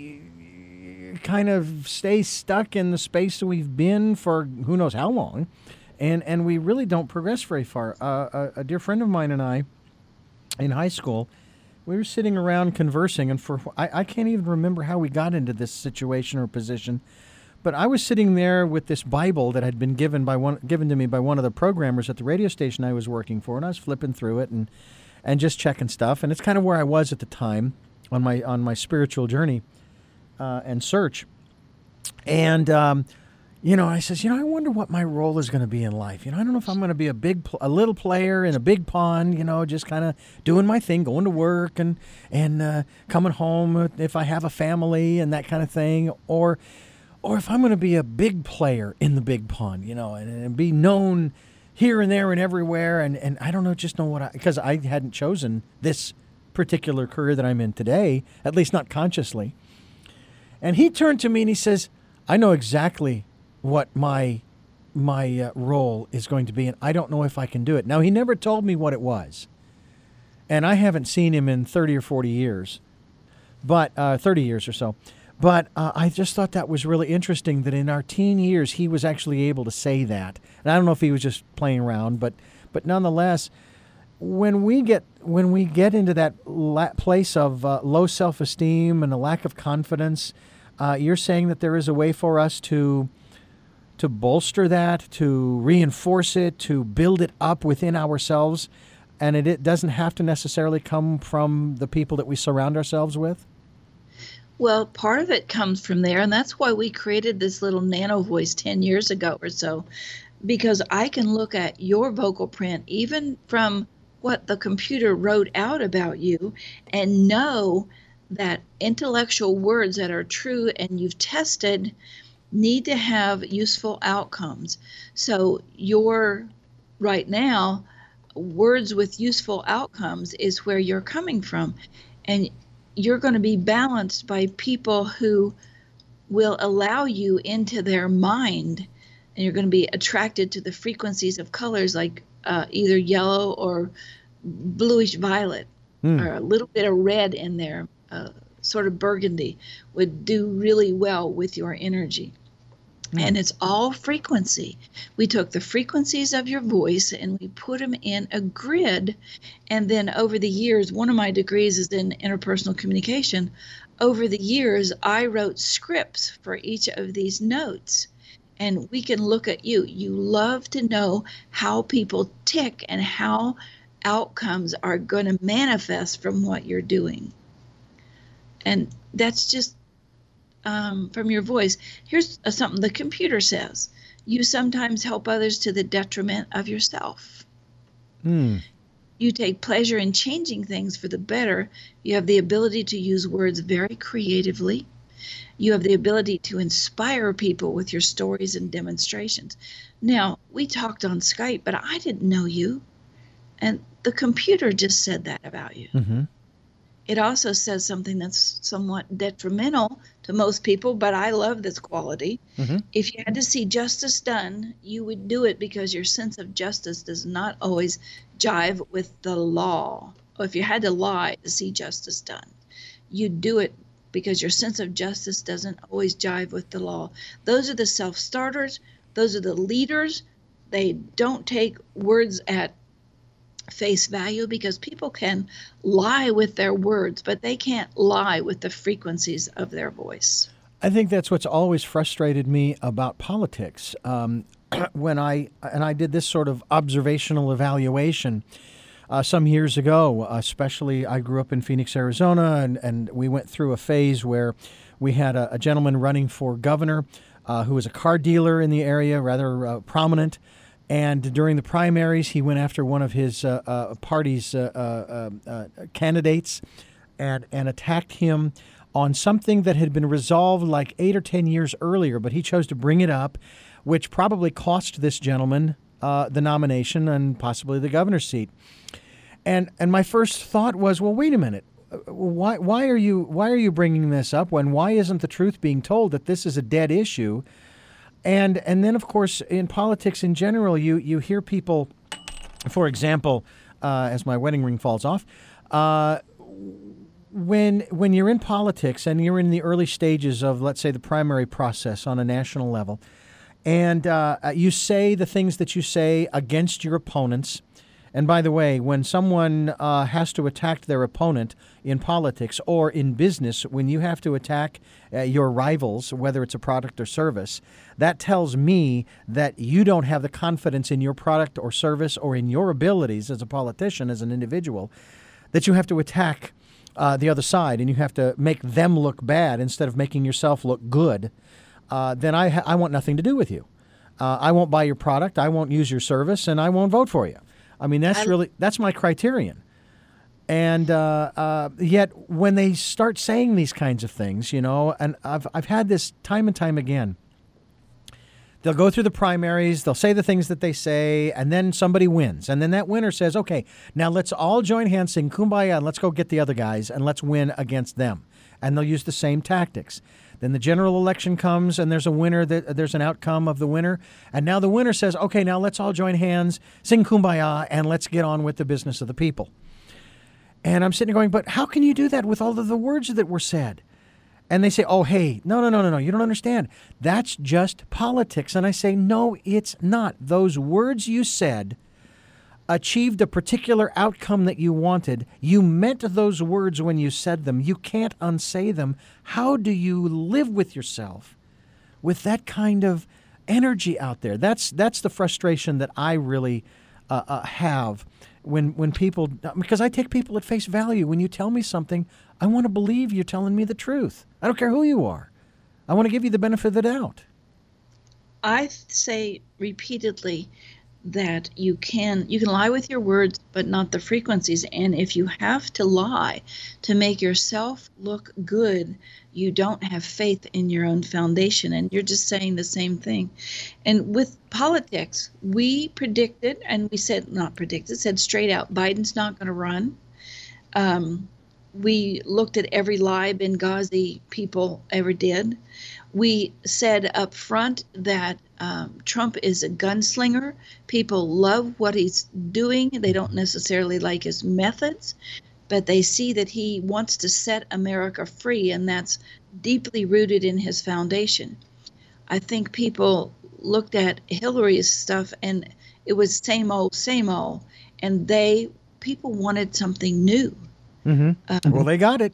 we kind of stay stuck in the space that we've been for who knows how long. And and we really don't progress very far. Uh, a, a dear friend of mine and I, in high school, we were sitting around conversing, and for I, I can't even remember how we got into this situation or position, but I was sitting there with this Bible that had been given by one given to me by one of the programmers at the radio station I was working for, and I was flipping through it and and just checking stuff, and it's kind of where I was at the time on my on my spiritual journey uh, and search, and. Um, You know, I says, you know, I wonder what my role is going to be in life. You know, I don't know if I'm going to be a big, pl- a little player in a big pond. You know, just kind of doing my thing, going to work and and uh, coming home if I have a family and that kind of thing, or or if I'm going to be a big player in the big pond. You know, and, and be known here and there and everywhere. And, and I don't know, just know what I because I hadn't chosen this particular career that I'm in today, at least not consciously. And he turned to me and he says, I know exactly what my my uh, role is going to be, and I don't know if I can do it. Now, he never told me what it was, and I haven't seen him in thirty or forty years, but uh, thirty years or so. But uh, I just thought that was really interesting that in our teen years he was actually able to say that. And I don't know if he was just playing around, but but nonetheless, when we get when we get into that la- place of uh, low self-esteem and a lack of confidence, uh, you're saying that there is a way for us to to bolster that, to reinforce it, to build it up within ourselves, and it, it doesn't have to necessarily come from the people that we surround ourselves with? Well, part of it comes from there, and that's why we created this little nano voice ten years ago or so, because I can look at your vocal print, even from what the computer wrote out about you, and know that intellectual words that are true and you've tested need to have useful outcomes. So your, right now, words with useful outcomes is where you're coming from. And you're going to be balanced by people who will allow you into their mind, and you're going to be attracted to the frequencies of colors like uh, either yellow or bluish violet, mm. or a little bit of red in there, uh, sort of burgundy would do really well with your energy. Mm. And it's all frequency. We took the frequencies of your voice and we put them in a grid. And then over the years, one of my degrees is in interpersonal communication. Over the years, I wrote scripts for each of these notes. And we can look at you. You love to know how people tick and how outcomes are going to manifest from what you're doing. And that's just um, from your voice. Here's uh, something the computer says. You sometimes help others to the detriment of yourself. Mm. You take pleasure in changing things for the better. You have the ability to use words very creatively. You have the ability to inspire people with your stories and demonstrations. Now, we talked on Skype, but I didn't know you. And the computer just said that about you. Mm-hmm. It also says something that's somewhat detrimental to most people, but I love this quality. Mm-hmm. If you had to see justice done, you would do it because your sense of justice does not always jive with the law. Or if you had to lie to see justice done, you'd do it because your sense of justice doesn't always jive with the law. Those are the self-starters. Those are the leaders. They don't take words at face value because people can lie with their words, but they can't lie with the frequencies of their voice. I think that's what's always frustrated me about politics. Um, when I, and I did this sort of observational evaluation uh, some years ago, especially I grew up in Phoenix, Arizona, and, and we went through a phase where we had a, a gentleman running for governor uh, who was a car dealer in the area, rather uh, prominent. And during the primaries, he went after one of his uh, uh, party's uh, uh, uh, candidates and, and attacked him on something that had been resolved like eight or ten years earlier, but he chose to bring it up, which probably cost this gentleman uh, the nomination and possibly the governor's seat. And and my first thought was, well, wait a minute. Why why are you why are you bringing this up when why isn't the truth being told that this is a dead issue? And and then, of course, in politics in general, you, you hear people, for example, uh, as my wedding ring falls off, uh, when when you're in politics and you're in the early stages of, let's say, the primary process on a national level, and uh, you say the things that you say against your opponents. And by the way, when someone uh, has to attack their opponent in politics or in business, when you have to attack uh, your rivals, whether it's a product or service, that tells me that you don't have the confidence in your product or service or in your abilities as a politician, as an individual, that you have to attack uh, the other side and you have to make them look bad instead of making yourself look good. Uh, then I, ha- I want nothing to do with you. Uh, I won't buy your product, I won't use your service, and I won't vote for you. I mean, that's really, that's my criterion. And uh, uh, yet when they start saying these kinds of things, you know, and I've, I've had this time and time again, they'll go through the primaries, they'll say the things that they say, and then somebody wins. And then that winner says, okay, now let's all join hands, sing Kumbaya, and let's go get the other guys, and let's win against them. And they'll use the same tactics. Then the general election comes, and there's a winner, that there's an outcome of the winner. And now the winner says, okay, now let's all join hands, sing Kumbaya, and let's get on with the business of the people. And I'm sitting there going, but how can you do that with all of the words that were said? And they say, oh, hey, no, no, no, no, no, you don't understand. That's just politics. And I say, no, it's not. Those words you said achieved a particular outcome that you wanted. You meant those words when you said them. You can't unsay them. How do you live with yourself with that kind of energy out there? That's that's the frustration that I really uh, uh, have when when people, because I take people at face value. When you tell me something, I want to believe you're telling me the truth. I don't care who you are. I want to give you the benefit of the doubt. I say repeatedly that you can you can lie with your words, but not the frequencies. And if you have to lie to make yourself look good, you don't have faith in your own foundation, and you're just saying the same thing. And with politics, we predicted, and we said, not predicted, said straight out, Biden's not going to run. Um, we looked at every lie Benghazi people ever did. We said up front that um, Trump is a gunslinger. People love what he's doing. They don't necessarily like his methods, but they see that he wants to set America free, and that's deeply rooted in his foundation. I think people looked at Hillary's stuff, and it was same old, same old, and they people wanted something new. Mm-hmm. Um, well, they got it.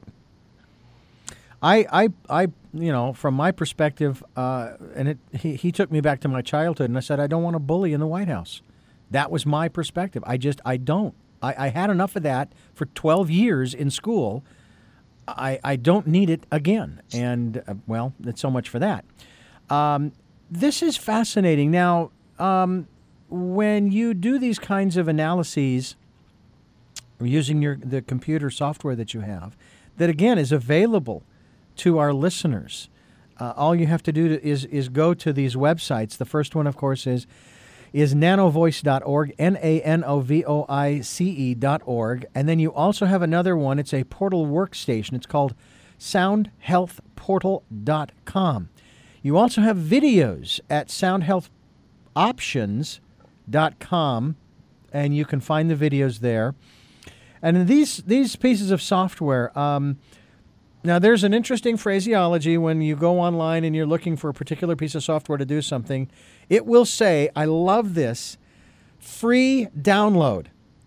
I, I, I, you know, from my perspective, uh, and it, he, he took me back to my childhood, and I said, I don't want to bully in the White House. That was my perspective. I just, I don't. I, I had enough of that for twelve years in school. I, I don't need it again. And, uh, well, that's so much for that. Um, this is fascinating. Now, um, when you do these kinds of analyses using your the computer software that you have, that, again, is available to our listeners. Uh, all you have to do to, is is go to these websites. The first one, of course, is is nanovoice dot org, N A N O V O I C E dot org. And then you also have another one. It's a portal workstation. It's called sound health portal dot com. You also have videos at sound health options dot com, and you can find the videos there. And in these, these pieces of software, um, now, there's an interesting phraseology when you go online and you're looking for a particular piece of software to do something. It will say, I love this, free download.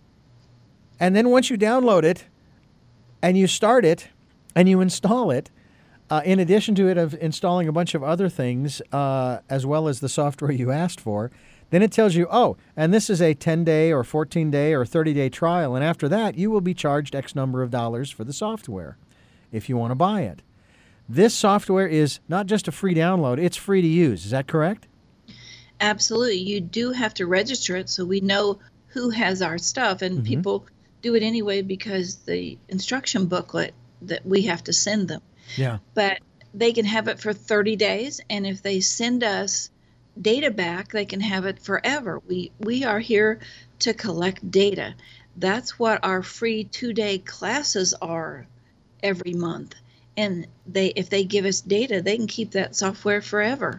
And then once you download it and you start it and you install it, uh, in addition to it of installing a bunch of other things, uh, as well as the software you asked for, then it tells you, oh, and this is a ten-day or fourteen-day or thirty-day trial. And after that, you will be charged X number of dollars for the software if you want to buy it. This software is not just a free download, it's free to use. Is that correct? Absolutely. You do have to register it so we know who has our stuff, and mm-hmm. people do it anyway because the instruction booklet that we have to send them. Yeah. But they can have it for thirty days, and if they send us data back, they can have it forever. We we are here to collect data. That's what our free two-day classes are every month. And they if they give us data, they can keep that software forever.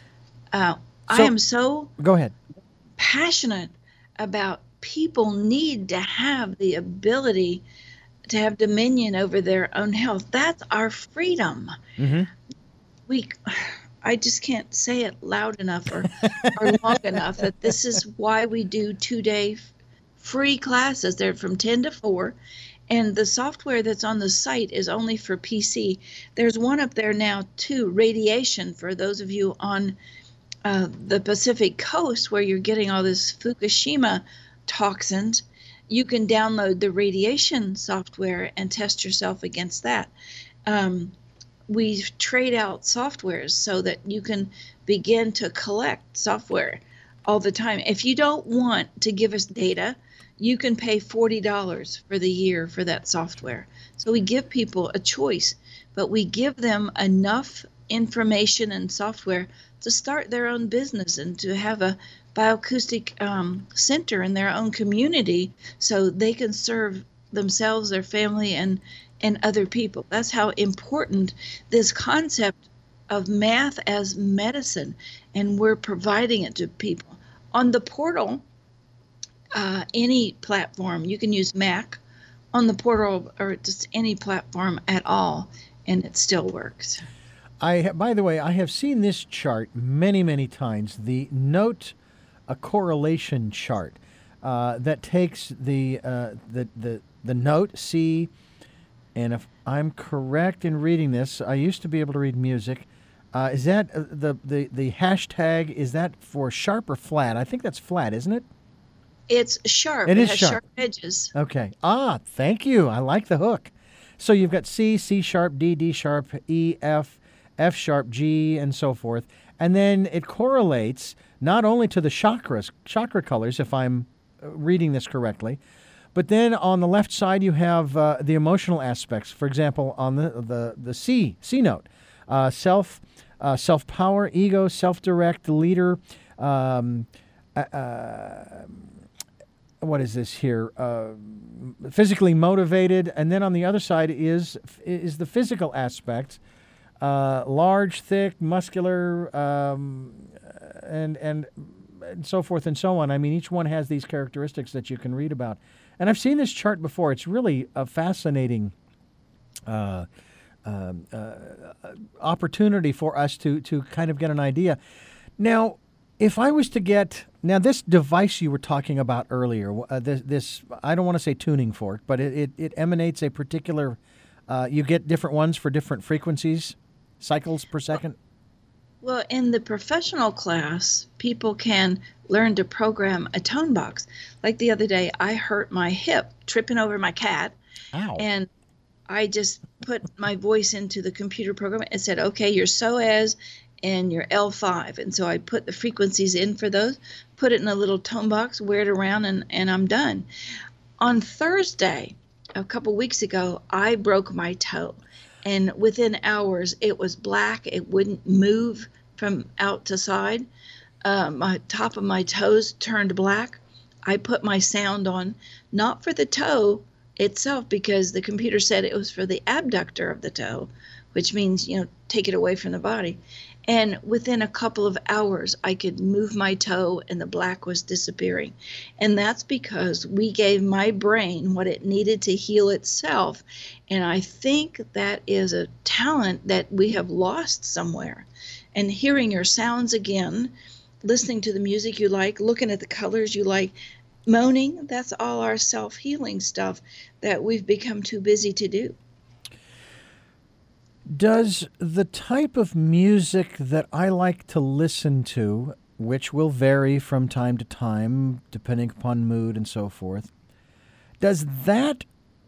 Uh, so, I am so go ahead. passionate about people need to have the ability to have dominion over their own health. That's our freedom. Mm-hmm. We, I just can't say it loud enough or, or long enough that this is why we do two-day free classes. They're from ten to four. And the software that's on the site is only for P C. There's one up there now, too, radiation, for those of you on uh, the Pacific coast where you're getting all this Fukushima toxins. You can download the radiation software and test yourself against that. Um, we trade out softwares so that you can begin to collect software all the time. If you don't want to give us data, you can pay forty dollars for the year for that software. So we give people a choice, but we give them enough information and software to start their own business and to have a bioacoustic um, center in their own community so they can serve themselves, their family, and, and other people. That's how important this concept of math as medicine, and we're providing it to people. On the portal, Uh, any platform. You can use Mac on the portal or just any platform at all. and it still works. I ha- by the way, I have seen this chart many, many times. The note a correlation chart uh, that takes the uh, the the the note C, and if I'm correct in reading this, I used to be able to read music. Uh, is that uh, the the the hashtag? Is that for sharp or flat? I think that's flat, isn't it? It's sharp. It It, is has sharp. sharp edges. Okay. Ah, thank you. I like the hook. So you've got C, C sharp, D, D sharp, E, F, F sharp, G, and so forth. And then it correlates not only to the chakras, chakra colors, if I'm uh, reading this correctly, but then on the left side you have uh, the emotional aspects. For example, on the the, the C, C note, uh, self, uh, self-power, ego, self-direct, leader, um, uh, uh, what is this here? Uh, physically motivated, and then on the other side is is the physical aspect, uh, large, thick, muscular, um, and and and so forth and so on. I mean, each one has these characteristics that you can read about, and I've seen this chart before. It's really a fascinating uh, uh, uh, opportunity for us to to kind of get an idea. Now, if I was to get now this device you were talking about earlier, uh, this, this I don't want to say tuning fork, but it, it, it emanates a particular. Uh, you get different ones for different frequencies, cycles per second. Well, in the professional class, people can learn to program a tone box. Like the other day, I hurt my hip tripping over my cat, Ow. and I just put my voice into the computer program and said, okay, your S O A S and your L five. And so I put the frequencies in for those, put it in a little tone box, wear it around, and, and I'm done. On Thursday, a couple weeks ago, I broke my toe. And within hours, it was black. It wouldn't move from out to side. Uh, my top of my toes turned black. I put my sound on, not for the toe itself, because the computer said it was for the abductor of the toe, which means, you know, take it away from the body. And within a couple of hours, I could move my toe and the black was disappearing. And that's because we gave my brain what it needed to heal itself. And I think that is a talent that we have lost somewhere. And hearing your sounds again, listening to the music you like, looking at the colors you like, moaning, that's all our self-healing stuff that we've become too busy to do. Does the type of music that I like to listen to, which will vary from time to time depending upon mood and so forth, does that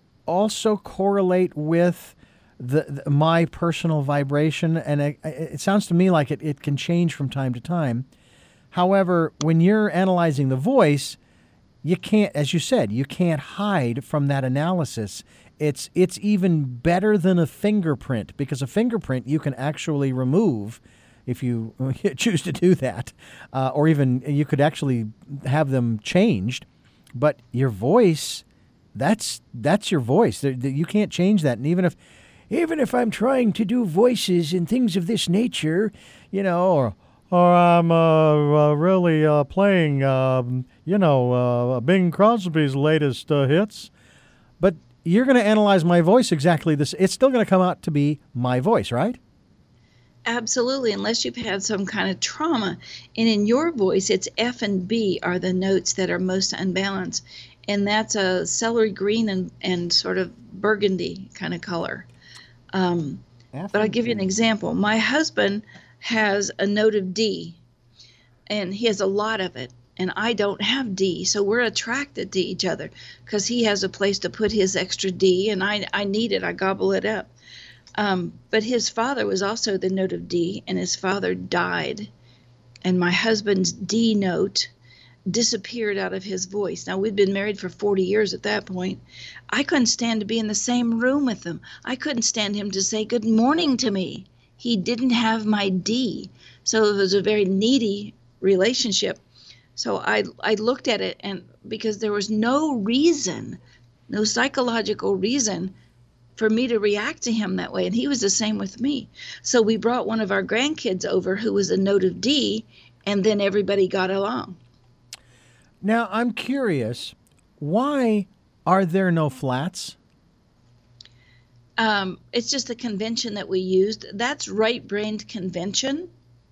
also correlate with the, the my personal vibration? And it, it sounds to me like it, it can change from time to time. However, when you're analyzing the voice, you can't, as you said, you can't hide from that analysis. It's it's even better than a fingerprint, because a fingerprint you can actually remove if you choose to do that, uh, or even you could actually have them changed. But your voice, that's that's your voice. You can't change that. And even if even if I'm trying to do voices and things of this nature, you know, or or I'm uh, uh, really uh, playing, um, you know, uh, Bing Crosby's latest uh, hits, but you're going to analyze my voice exactly this. It's still going to come out to be my voice, right? Absolutely, unless you've had some kind of trauma. And in your voice, it's F and B are the notes that are most unbalanced. And that's a celery green and, and sort of burgundy kind of color. Um, but I'll give you an example. My husband has a note of D, and he has a lot of it. And I don't have D, so we're attracted to each other because he has a place to put his extra D, and I, I need it. I gobble it up. Um, but his father was also the note of D, and his father died. And my husband's D note disappeared out of his voice. Now, we'd been married for forty years at that point. I couldn't stand to be in the same room with him. I couldn't stand him to say good morning to me. He didn't have my D. So it was a very needy relationship. So I I looked at it, and because there was no reason, no psychological reason for me to react to him that way. And he was the same with me. So we brought one of our grandkids over who was a note of D, and then everybody got along. Now, I'm curious, why are there no flats? Um, it's just a convention that we used. That's right-brained convention.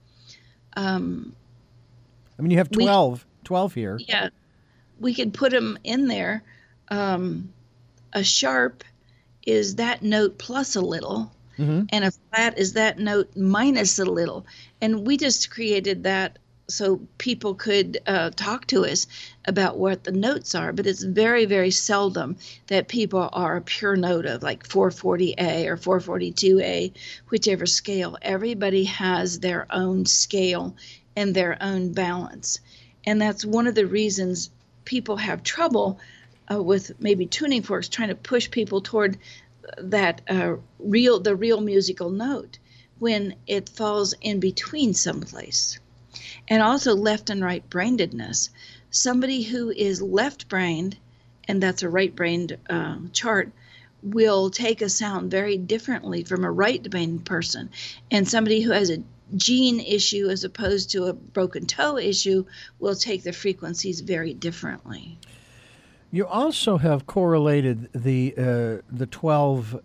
Um, I mean, you have we- twelve, twelve here. yeah, we could put them in there. Um, a sharp is that note plus a little, Mhm. and a flat is that note minus a little. And we just created that so people could uh, talk to us about what the notes are. But it's very, very seldom that people are a pure note of like four forty A or four forty-two A, whichever scale. Everybody has their own scale and their own balance. And that's one of the reasons people have trouble uh, with maybe tuning forks, trying to push people toward that uh, real, the real musical note when it falls in between someplace. And also left and right brainedness. Somebody who is left brained, and that's a right brained uh, chart, will take a sound very differently from a right brained person. And somebody who has a gene issue as opposed to a broken toe issue will take the frequencies very differently. You also have correlated the uh, the twelve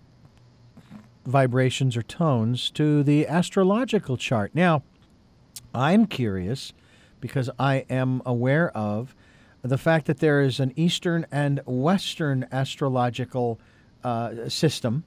vibrations or tones to the astrological chart. Now, I'm curious because I am aware of the fact that there is an Eastern and Western astrological uh, system,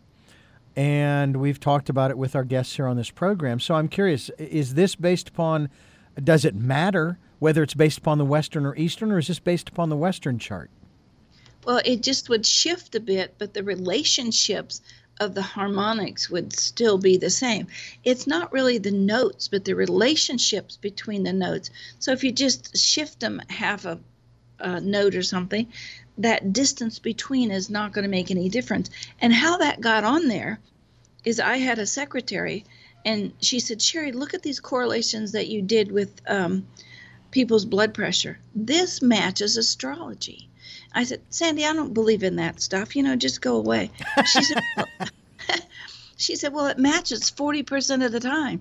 and we've talked about it with our guests here on this program. So I'm curious, is this based upon, does it matter whether it's based upon the Western or Eastern, or is this based upon the Western chart? Well, it just would shift a bit, but the relationships of the harmonics would still be the same. It's not really the notes, but the relationships between the notes. So if you just shift them half a, a note or something, that distance between is not going to make any difference. And how that got on there is I had a secretary, and she said, Sherry, look at these correlations that you did with um, people's blood pressure. This matches astrology. I said, Sandy, I don't believe in that stuff. You know, just go away. She said, well, she said, well, it matches forty percent of the time.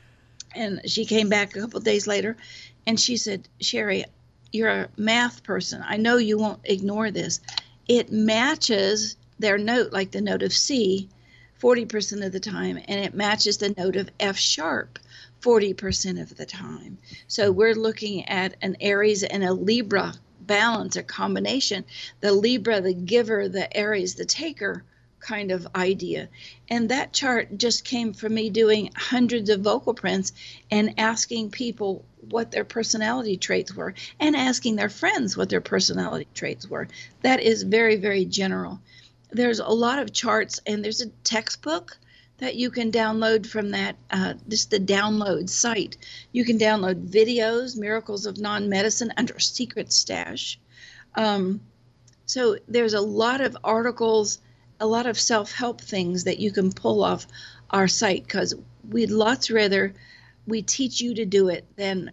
And she came back a couple of days later, and she said, Sherry, you're a math person. I know you won't ignore this. It matches their note, like the note of C, forty percent of the time, and it matches the note of F sharp forty percent of the time. So we're looking at an Aries and a Libra balance or combination, the Libra, the giver, the Aries, the taker kind of idea. And that chart just came from me doing hundreds of vocal prints and asking people what their personality traits were and asking their friends what their personality traits were. That is very, very general. There's a lot of charts, and there's a textbook that you can download from that, uh, just the download site. You can download videos, Miracles of Non-Medicine, under Secret Stash. Um, so there's a lot of articles, a lot of self-help things that you can pull off our site, because we'd lots rather we teach you to do it than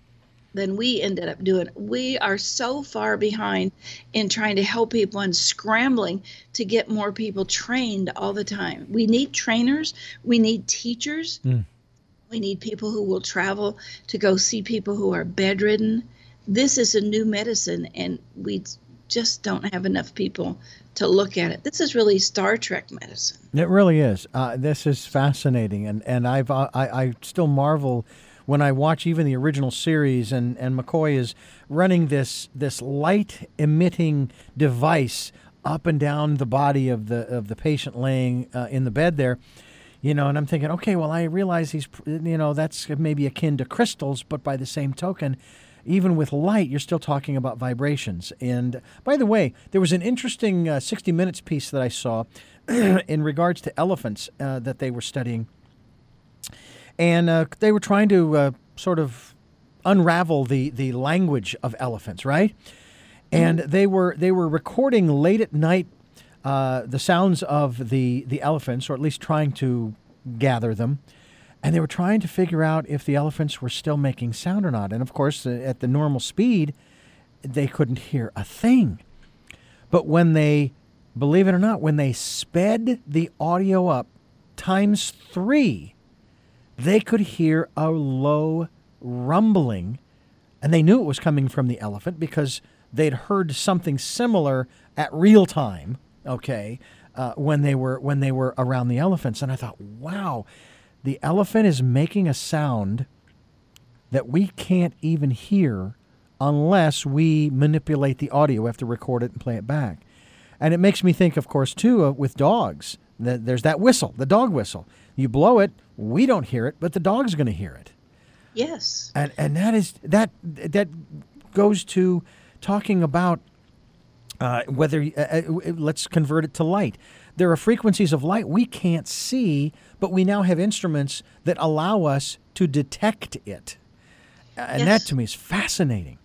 than we ended up doing. We are so far behind in trying to help people and scrambling to get more people trained all the time. We need trainers. We need teachers. Mm. We need people who will travel to go see people who are bedridden. This is a new medicine, and we just don't have enough people to look at it. This is really Star Trek medicine. It really is. Uh, this is fascinating, and and I've uh, I, I still marvel when I watch even the original series, and, and McCoy is running this this light emitting device up and down the body of the of the patient laying uh, in the bed there, you know, and I'm thinking, okay, well, I realize he's, you know, that's maybe akin to crystals, but by the same token, even with light, you're still talking about vibrations. And by the way, there was an interesting uh, sixty minutes piece that I saw in regards to elephants uh, that they were studying. And uh, they were trying to uh, sort of unravel the, the language of elephants, right? And they were they were recording late at night uh, the sounds of the, the elephants, or at least trying to gather them. And they were trying to figure out if the elephants were still making sound or not. And, of course, uh, at the normal speed, they couldn't hear a thing. But when they, believe it or not, when they sped the audio up times three, they could hear a low rumbling, and they knew it was coming from the elephant because they'd heard something similar at real time, okay, uh, when they were when they were around the elephants. And I thought, wow, the elephant is making a sound that we can't even hear unless we manipulate the audio. We have to record it and play it back. And it makes me think, of course, too, uh, with dogs. That there's that whistle, the dog whistle. You blow it, we don't hear it, but the dog's going to hear it. Yes. And and that is that that goes to talking about uh, whether uh, uh, let's convert it to light. There are frequencies of light we can't see, but we now have instruments that allow us to detect it. And Yes. that to me is fascinating.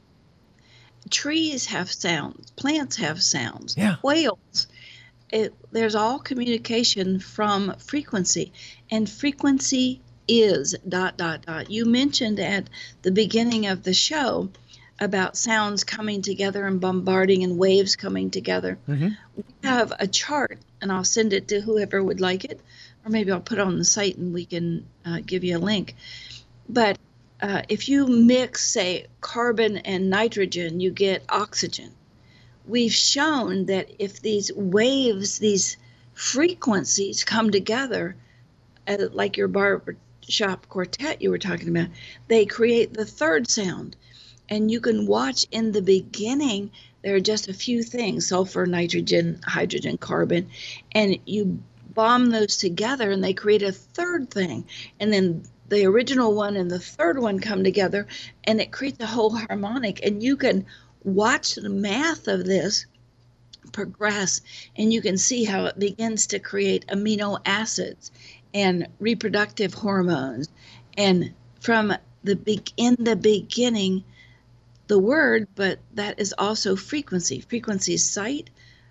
Trees have sounds, plants have sounds, Yeah. whales. It, there's all communication from frequency, and frequency is dot dot dot. You mentioned at the beginning of the show about sounds coming together and bombarding and waves coming together. Mm-hmm. We have a chart, and I'll send it to whoever would like it, or maybe I'll put it on the site and we can uh, give you a link. But uh, if you mix, say, carbon and nitrogen, you get oxygen. We've shown that if these waves, these frequencies come together, uh, like your barbershop quartet you were talking about, they create the third sound. And you can watch in the beginning, there are just a few things, sulfur, nitrogen, hydrogen, carbon, and you bomb those together and they create a third thing. And then the original one and the third one come together and it creates a whole harmonic. And you can watch the math of this progress, and you can see how it begins to create amino acids and reproductive hormones. And from the be- in the beginning, the word, but that is also frequency. Frequency is sight,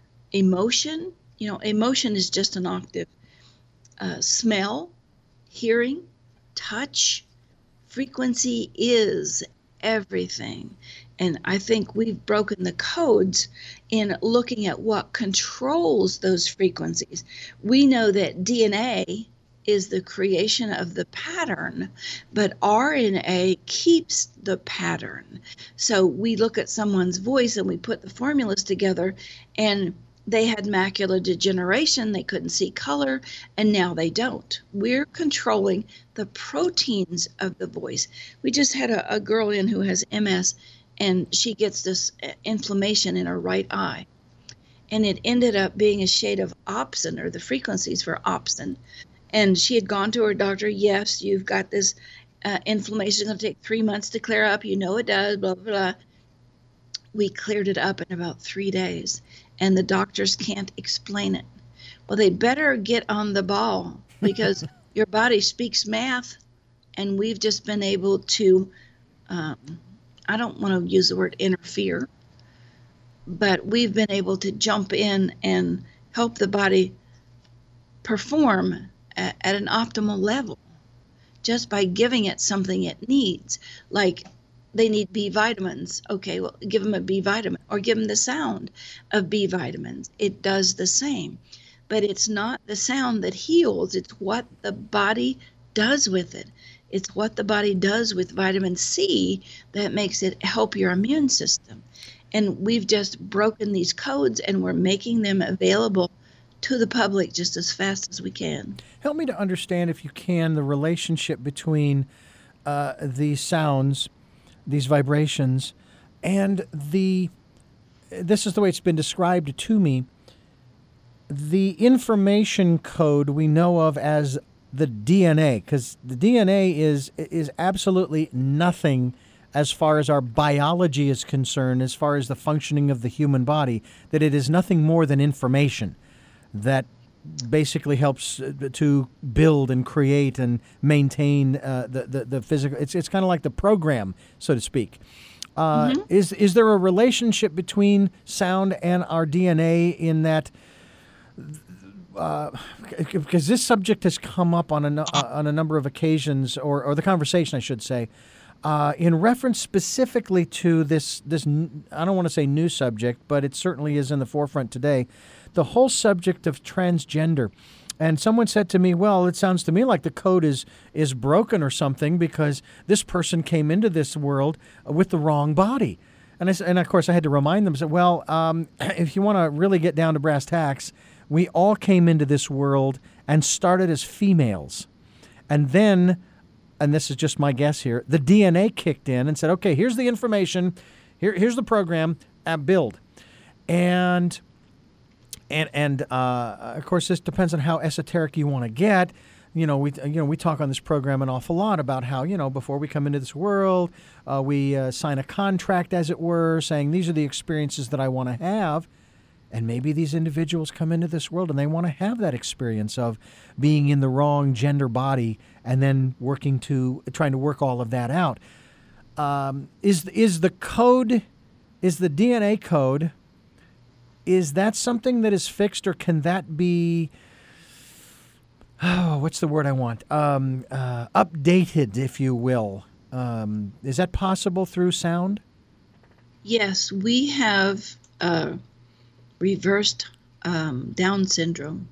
emotion. You know, emotion is just an octave. Uh, smell, hearing, touch. Frequency is everything. And I think we've broken the codes in looking at what controls those frequencies. We know that D N A is the creation of the pattern, but R N A keeps the pattern. So we look at someone's voice and we put the formulas together, and they had macular degeneration, they couldn't see color, and now they don't. We're controlling the proteins of the voice. We just had a, a girl in who has M S, and she gets this inflammation in her right eye. And it ended up being a shade of opsin, or the frequencies for opsin. And she had gone to her doctor, yes, you've got this uh, inflammation, it's going to take three months to clear up. You know it does, blah, blah, blah. We cleared it up in about three days, and the doctors can't explain it. Well, they better get on the ball, because your body speaks math, and we've just been able to, um, I don't want to use the word interfere, but we've been able to jump in and help the body perform at, at an optimal level just by giving it something it needs. Like they need B vitamins. Okay, well, give them a B vitamin, or give them the sound of B vitamins. It does the same. But it's not the sound that heals. It's what the body does with it. It's what the body does with vitamin C that makes it help your immune system. And we've just broken these codes, and we're making them available to the public just as fast as we can. Help me to understand, if you can, the relationship between uh, these sounds, these vibrations, and the, this is the way it's been described to me, the information code we know of as the D N A, because the D N A is is absolutely nothing as far as our biology is concerned, as far as the functioning of the human body, that it is nothing more than information that basically helps to build and create and maintain uh, the, the the physical. It's it's kind of like the program, so to speak. Uh, mm-hmm. Is is there a relationship between sound and our D N A in that? Uh, because this subject has come up on a uh, on a number of occasions, or or the conversation, I should say, uh, in reference specifically to this this. I don't want to say new subject, but it certainly is in the forefront today. The whole subject of transgender. And someone said to me, well, it sounds to me like the code is is broken or something, because this person came into this world with the wrong body. And I, and of course, I had to remind them, said, well, um, if you want to really get down to brass tacks, we all came into this world and started as females. And then, and this is just my guess here, the D N A kicked in and said, okay, here's the information, here, here's the program, uh, build. And, and, and uh, of course, this depends on how esoteric you want to get. You know, we you know we talk on this program an awful lot about how, you know, before we come into this world, uh, we uh, sign a contract, as it were, saying these are the experiences that I want to have. And maybe these individuals come into this world and they want to have that experience of being in the wrong gender body and then working to trying to work all of that out. Um, is is the code, is the D N A code, is that something that is fixed, or can that be, oh, what's the word I want? Um, uh, updated, if you will. Um, is that possible through sound? Yes, we have uh, reversed um, Down syndrome.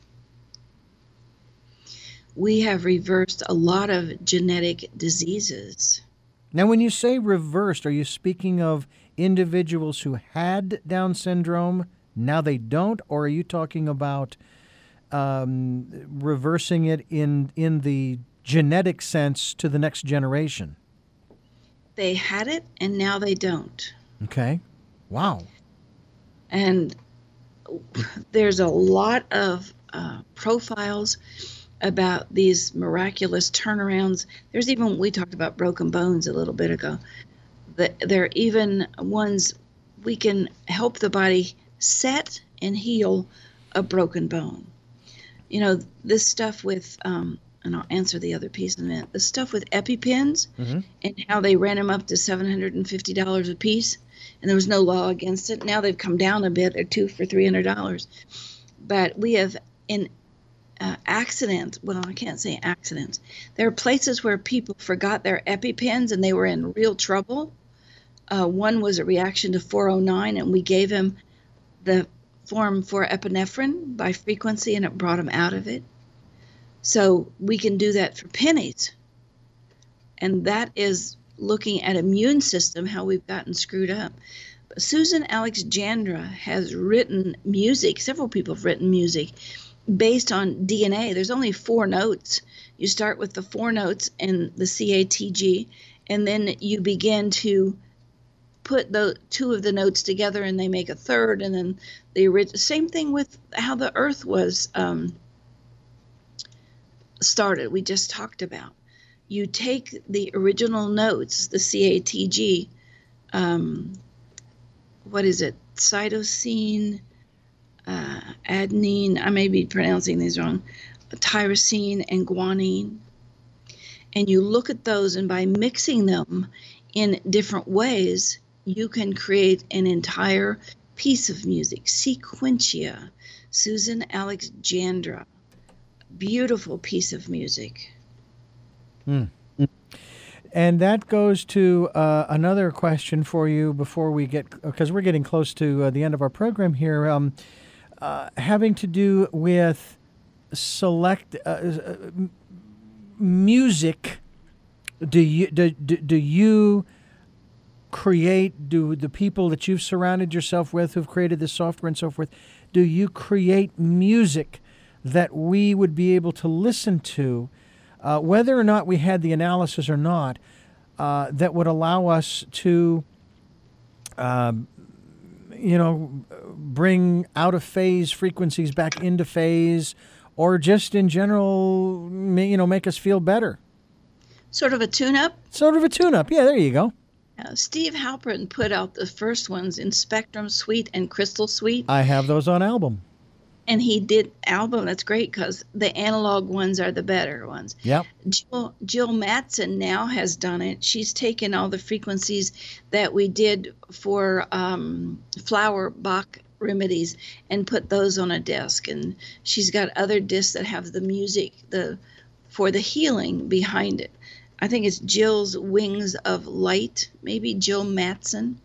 We have reversed a lot of genetic diseases. Now, when you say reversed, are you speaking of individuals who had Down syndrome, now they don't, or are you talking about um, reversing it in in the genetic sense to the next generation? They had it, and now they don't. Okay. Wow. And there's a lot of uh, profiles about these miraculous turnarounds. There's even, we talked about broken bones a little bit ago. The, there are even ones we can help the body set and heal a broken bone. You know, this stuff with, um, and I'll answer the other piece in a minute, the stuff with EpiPens mm-hmm. and how they ran them up to seven hundred fifty dollars a piece, and there was no law against it. Now they've come down a bit. They're two for three hundred dollars. But we have, in uh, accidents, well, I can't say accidents. There are places where people forgot their EpiPens and they were in real trouble. Uh, one was a reaction to four oh nine, and we gave him the form for epinephrine by frequency, and it brought him out of it. So we can do that for pennies. And that is looking at immune system, how we've gotten screwed up. But Susan Alexandra has written music. Several people have written music based on D N A. There's only four notes. You start with the four notes in the C A T G, and then you begin to put the two of the notes together and they make a third, and then the original. Same thing with how the earth was um, started, we just talked about. You take the original notes, the C A T G, um, what is it, cytosine, uh, adenine, I may be pronouncing these wrong, tyrosine and guanine, and you look at those, and by mixing them in different ways, you can create an entire piece of music. Sequentia, Susan Alexandra, beautiful piece of music. Hmm. And that goes to uh, another question for you before we get, because we're getting close to uh, the end of our program here, um, uh, having to do with select uh, music. Do you do, do, do you create, do the people that you've surrounded yourself with who've created this software and so forth, do you create music that we would be able to listen to, uh, whether or not we had the analysis or not, uh, that would allow us to, uh, you know, bring out of phase frequencies back into phase, or just in general, you know, make us feel better? Sort of a tune-up? Sort of a tune-up. Yeah, there you go. Uh, Steve Halpern put out the first ones in Spectrum Suite and Crystal Suite. I have those on album. And he did album. That's great because the analog ones are the better ones. Yep. Jill, Jill Matson now has done it. She's taken all the frequencies that we did for um, flower Bach remedies and put those on a disc. And she's got other discs that have the music the for the healing behind it. I think it's Jill's Wings of Light, maybe Jill Matson.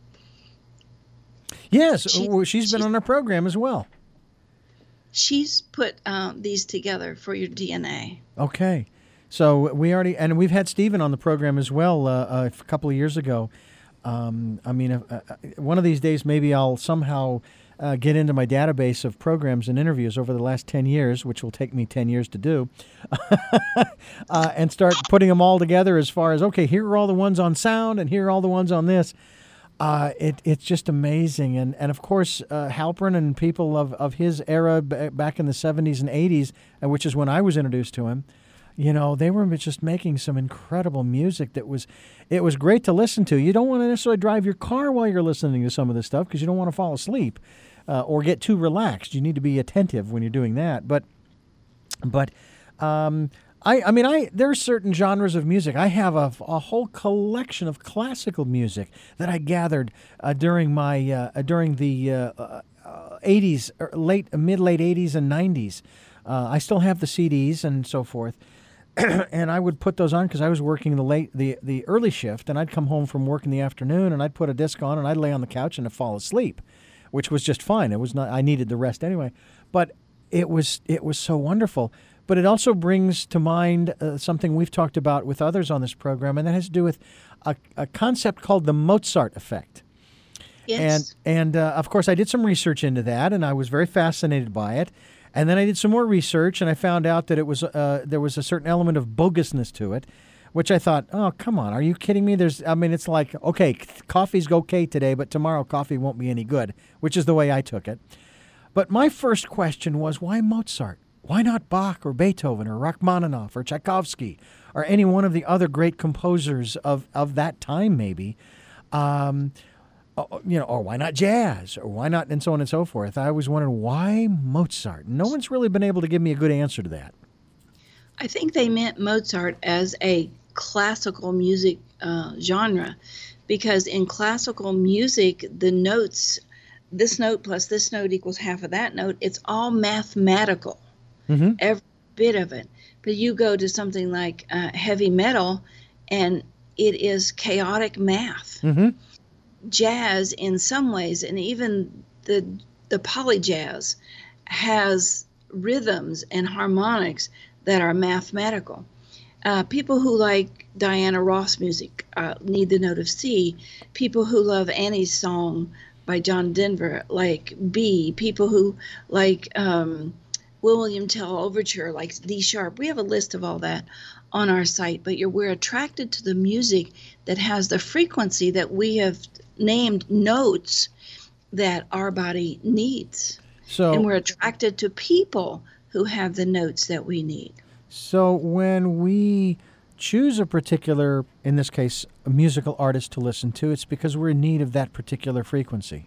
Yes, She- well, she's been she's- on our program as well. She's put uh, these together for your D N A. Okay. So we already, and we've had Stephen on the program as well uh, a couple of years ago. Um, I mean, uh, uh, one of these days, maybe I'll somehow uh, get into my database of programs and interviews over the last ten years, which will take me ten years to do, uh, and start putting them all together as far as, okay, here are all the ones on sound and here are all the ones on this. Uh, it, it's just amazing. And, and of course, uh, Halpern and people of, of his era b- back in the seventies and eighties, uh, which is when I was introduced to him, you know, they were just making some incredible music that was, it was great to listen to. You don't want to necessarily drive your car while you're listening to some of this stuff because you don't want to fall asleep uh, or get too relaxed. You need to be attentive when you're doing that. But, but, um, I, I mean, I there are certain genres of music. I have a, a whole collection of classical music that I gathered uh, during my uh, during the uh, uh, eighties, or late mid late eighties and nineties. Uh, I still have the C Ds and so forth, and I would put those on because I was working the late the the early shift, and I'd come home from work in the afternoon, and I'd put a disc on, and I'd lay on the couch and I'd fall asleep, which was just fine. It was not. I needed the rest anyway, but it was it was so wonderful. But it also brings to mind uh, something we've talked about with others on this program, and that has to do with a, a concept called the Mozart effect. Yes. And, and uh, of course, I did some research into that, and I was very fascinated by it. And then I did some more research, and I found out that it was uh, there was a certain element of bogusness to it, which I thought, oh, come on, are you kidding me? There's, I mean, it's like, okay, coffee's okay today, but tomorrow coffee won't be any good, which is the way I took it. But my first question was, why Mozart? Why not Bach or Beethoven or Rachmaninoff or Tchaikovsky or any one of the other great composers of, of that time, maybe? Um, you know, or why not jazz? Or why not, and so on and so forth. I was wondering, why Mozart? No one's really been able to give me a good answer to that. I think they meant Mozart as a classical music uh, genre, because in classical music, the notes, this note plus this note equals half of that note, it's all mathematical. Mm-hmm. Every bit of it. But you go to something like uh, heavy metal, and it is chaotic math. Mm-hmm. Jazz, in some ways, and even the the polyjazz, has rhythms and harmonics that are mathematical. Uh, people who like Diana Ross music uh, need the note of C. People who love Annie's Song by John Denver like B. People who like um, William Tell Overture like D sharp. We have a list of all that on our site, but you're, we're attracted to the music that has the frequency that we have named notes that our body needs. So, and we're attracted to people who have the notes that we need. So when we choose a particular, in this case, a musical artist to listen to, it's because we're in need of that particular frequency.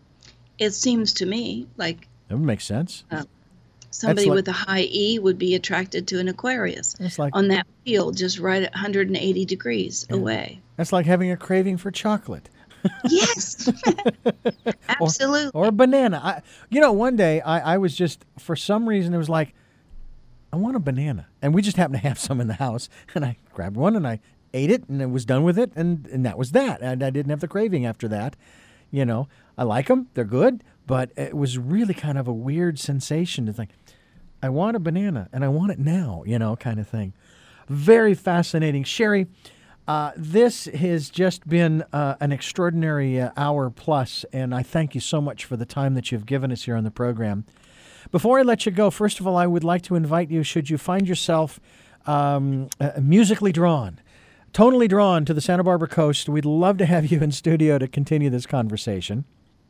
It seems to me like... That would make sense. Uh, somebody like, with a high E would be attracted to an Aquarius like, on that field just right at one hundred eighty degrees yeah. away. That's like having a craving for chocolate. Yes, absolutely. Or, or a banana. I, you know, one day I, I was just, for some reason, it was like, I want a banana. And we just happened to have some in the house. And I grabbed one and I ate it and I was done with it. And, and that was that. And I didn't have the craving after that. You know, I like them. They're good. But it was really kind of a weird sensation to think, I want a banana and I want it now, you know, kind of thing. Very fascinating. Sherry, Uh, this has just been uh, an extraordinary uh, hour plus, and I thank you so much for the time that you've given us here on the program. Before I let you go, first of all, I would like to invite you, should you find yourself um, uh, musically drawn, tonally drawn to the Santa Barbara coast, we'd love to have you in studio to continue this conversation.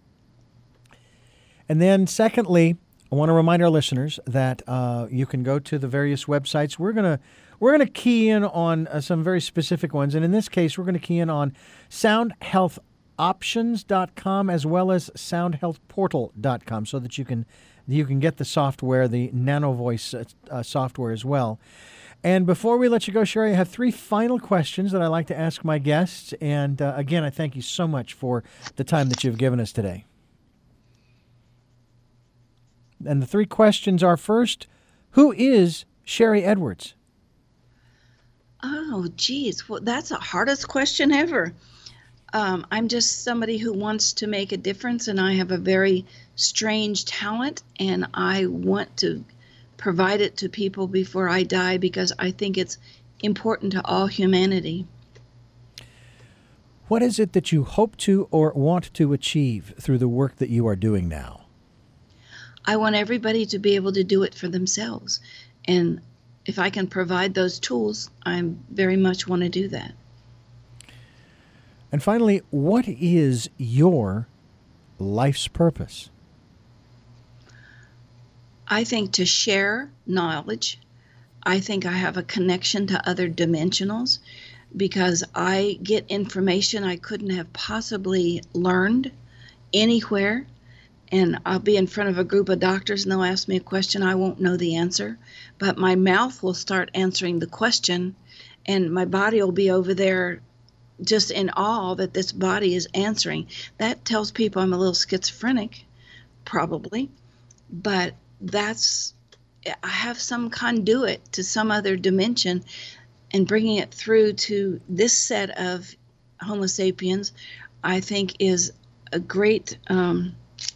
And then secondly, I want to remind our listeners that uh, you can go to the various websites. We're going to We're going to key in on uh, some very specific ones. And in this case, we're going to key in on sound health options dot com as well as sound health portal dot com so that you can you can get the software, the NanoVoice uh, uh, software as well. And before we let you go, Sherry, I have three final questions that I'd like to ask my guests. And uh, again, I thank you so much for the time that you've given us today. And the three questions are, first, who is Sherry Edwards? Oh, geez. Well, that's the hardest question ever. Um, I'm just somebody who wants to make a difference, and I have a very strange talent, and I want to provide it to people before I die because I think it's important to all humanity. What is it that you hope to or want to achieve through the work that you are doing now? I want everybody to be able to do it for themselves. And if I can provide those tools, I very much want to do that. And finally, what is your life's purpose? I think to share knowledge. I think I have a connection to other dimensionals because I get information I couldn't have possibly learned anywhere. And I'll be in front of a group of doctors and they'll ask me a question. I won't know the answer, but my mouth will start answering the question and my body will be over there just in awe that this body is answering. That tells people I'm a little schizophrenic, probably, but that's, I have some conduit to some other dimension, and bringing it through to this set of Homo sapiens, I think is a great, um,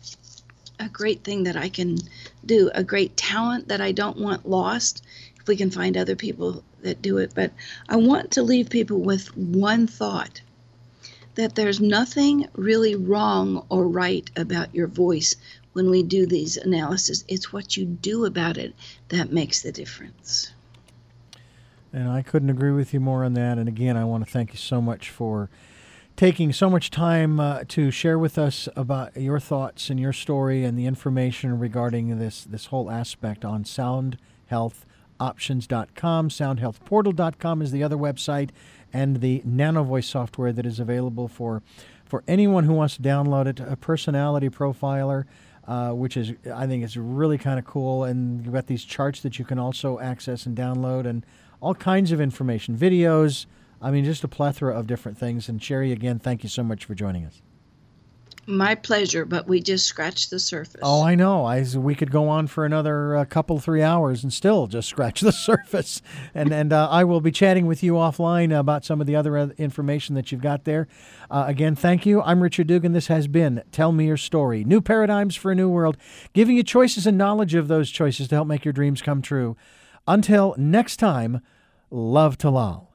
a great thing that I can do, a great talent that I don't want lost if we can find other people that do it. But I want to leave people with one thought, that there's nothing really wrong or right about your voice when we do these analyses. It's what you do about it that makes the difference. And I couldn't agree with you more on that. And again, I want to thank you so much for taking so much time uh, to share with us about your thoughts and your story and the information regarding this, this whole aspect on sound health options dot com. sound health portal dot com is the other website, and the NanoVoice software that is available for, for anyone who wants to download it, a personality profiler, uh, which is, I think is really kind of cool. And you've got these charts that you can also access and download, and all kinds of information, videos. I mean, just a plethora of different things. And Sherry, again, thank you so much for joining us. My pleasure, but we just scratched the surface. Oh, I know. I, we could go on for another uh, couple, three hours and still just scratch the surface. And and uh, I will be chatting with you offline about some of the other information that you've got there. Uh, again, thank you. I'm Richard Dugan. This has been Tell Me Your Story. New paradigms for a new world, giving you choices and knowledge of those choices to help make your dreams come true. Until next time, love to Lal.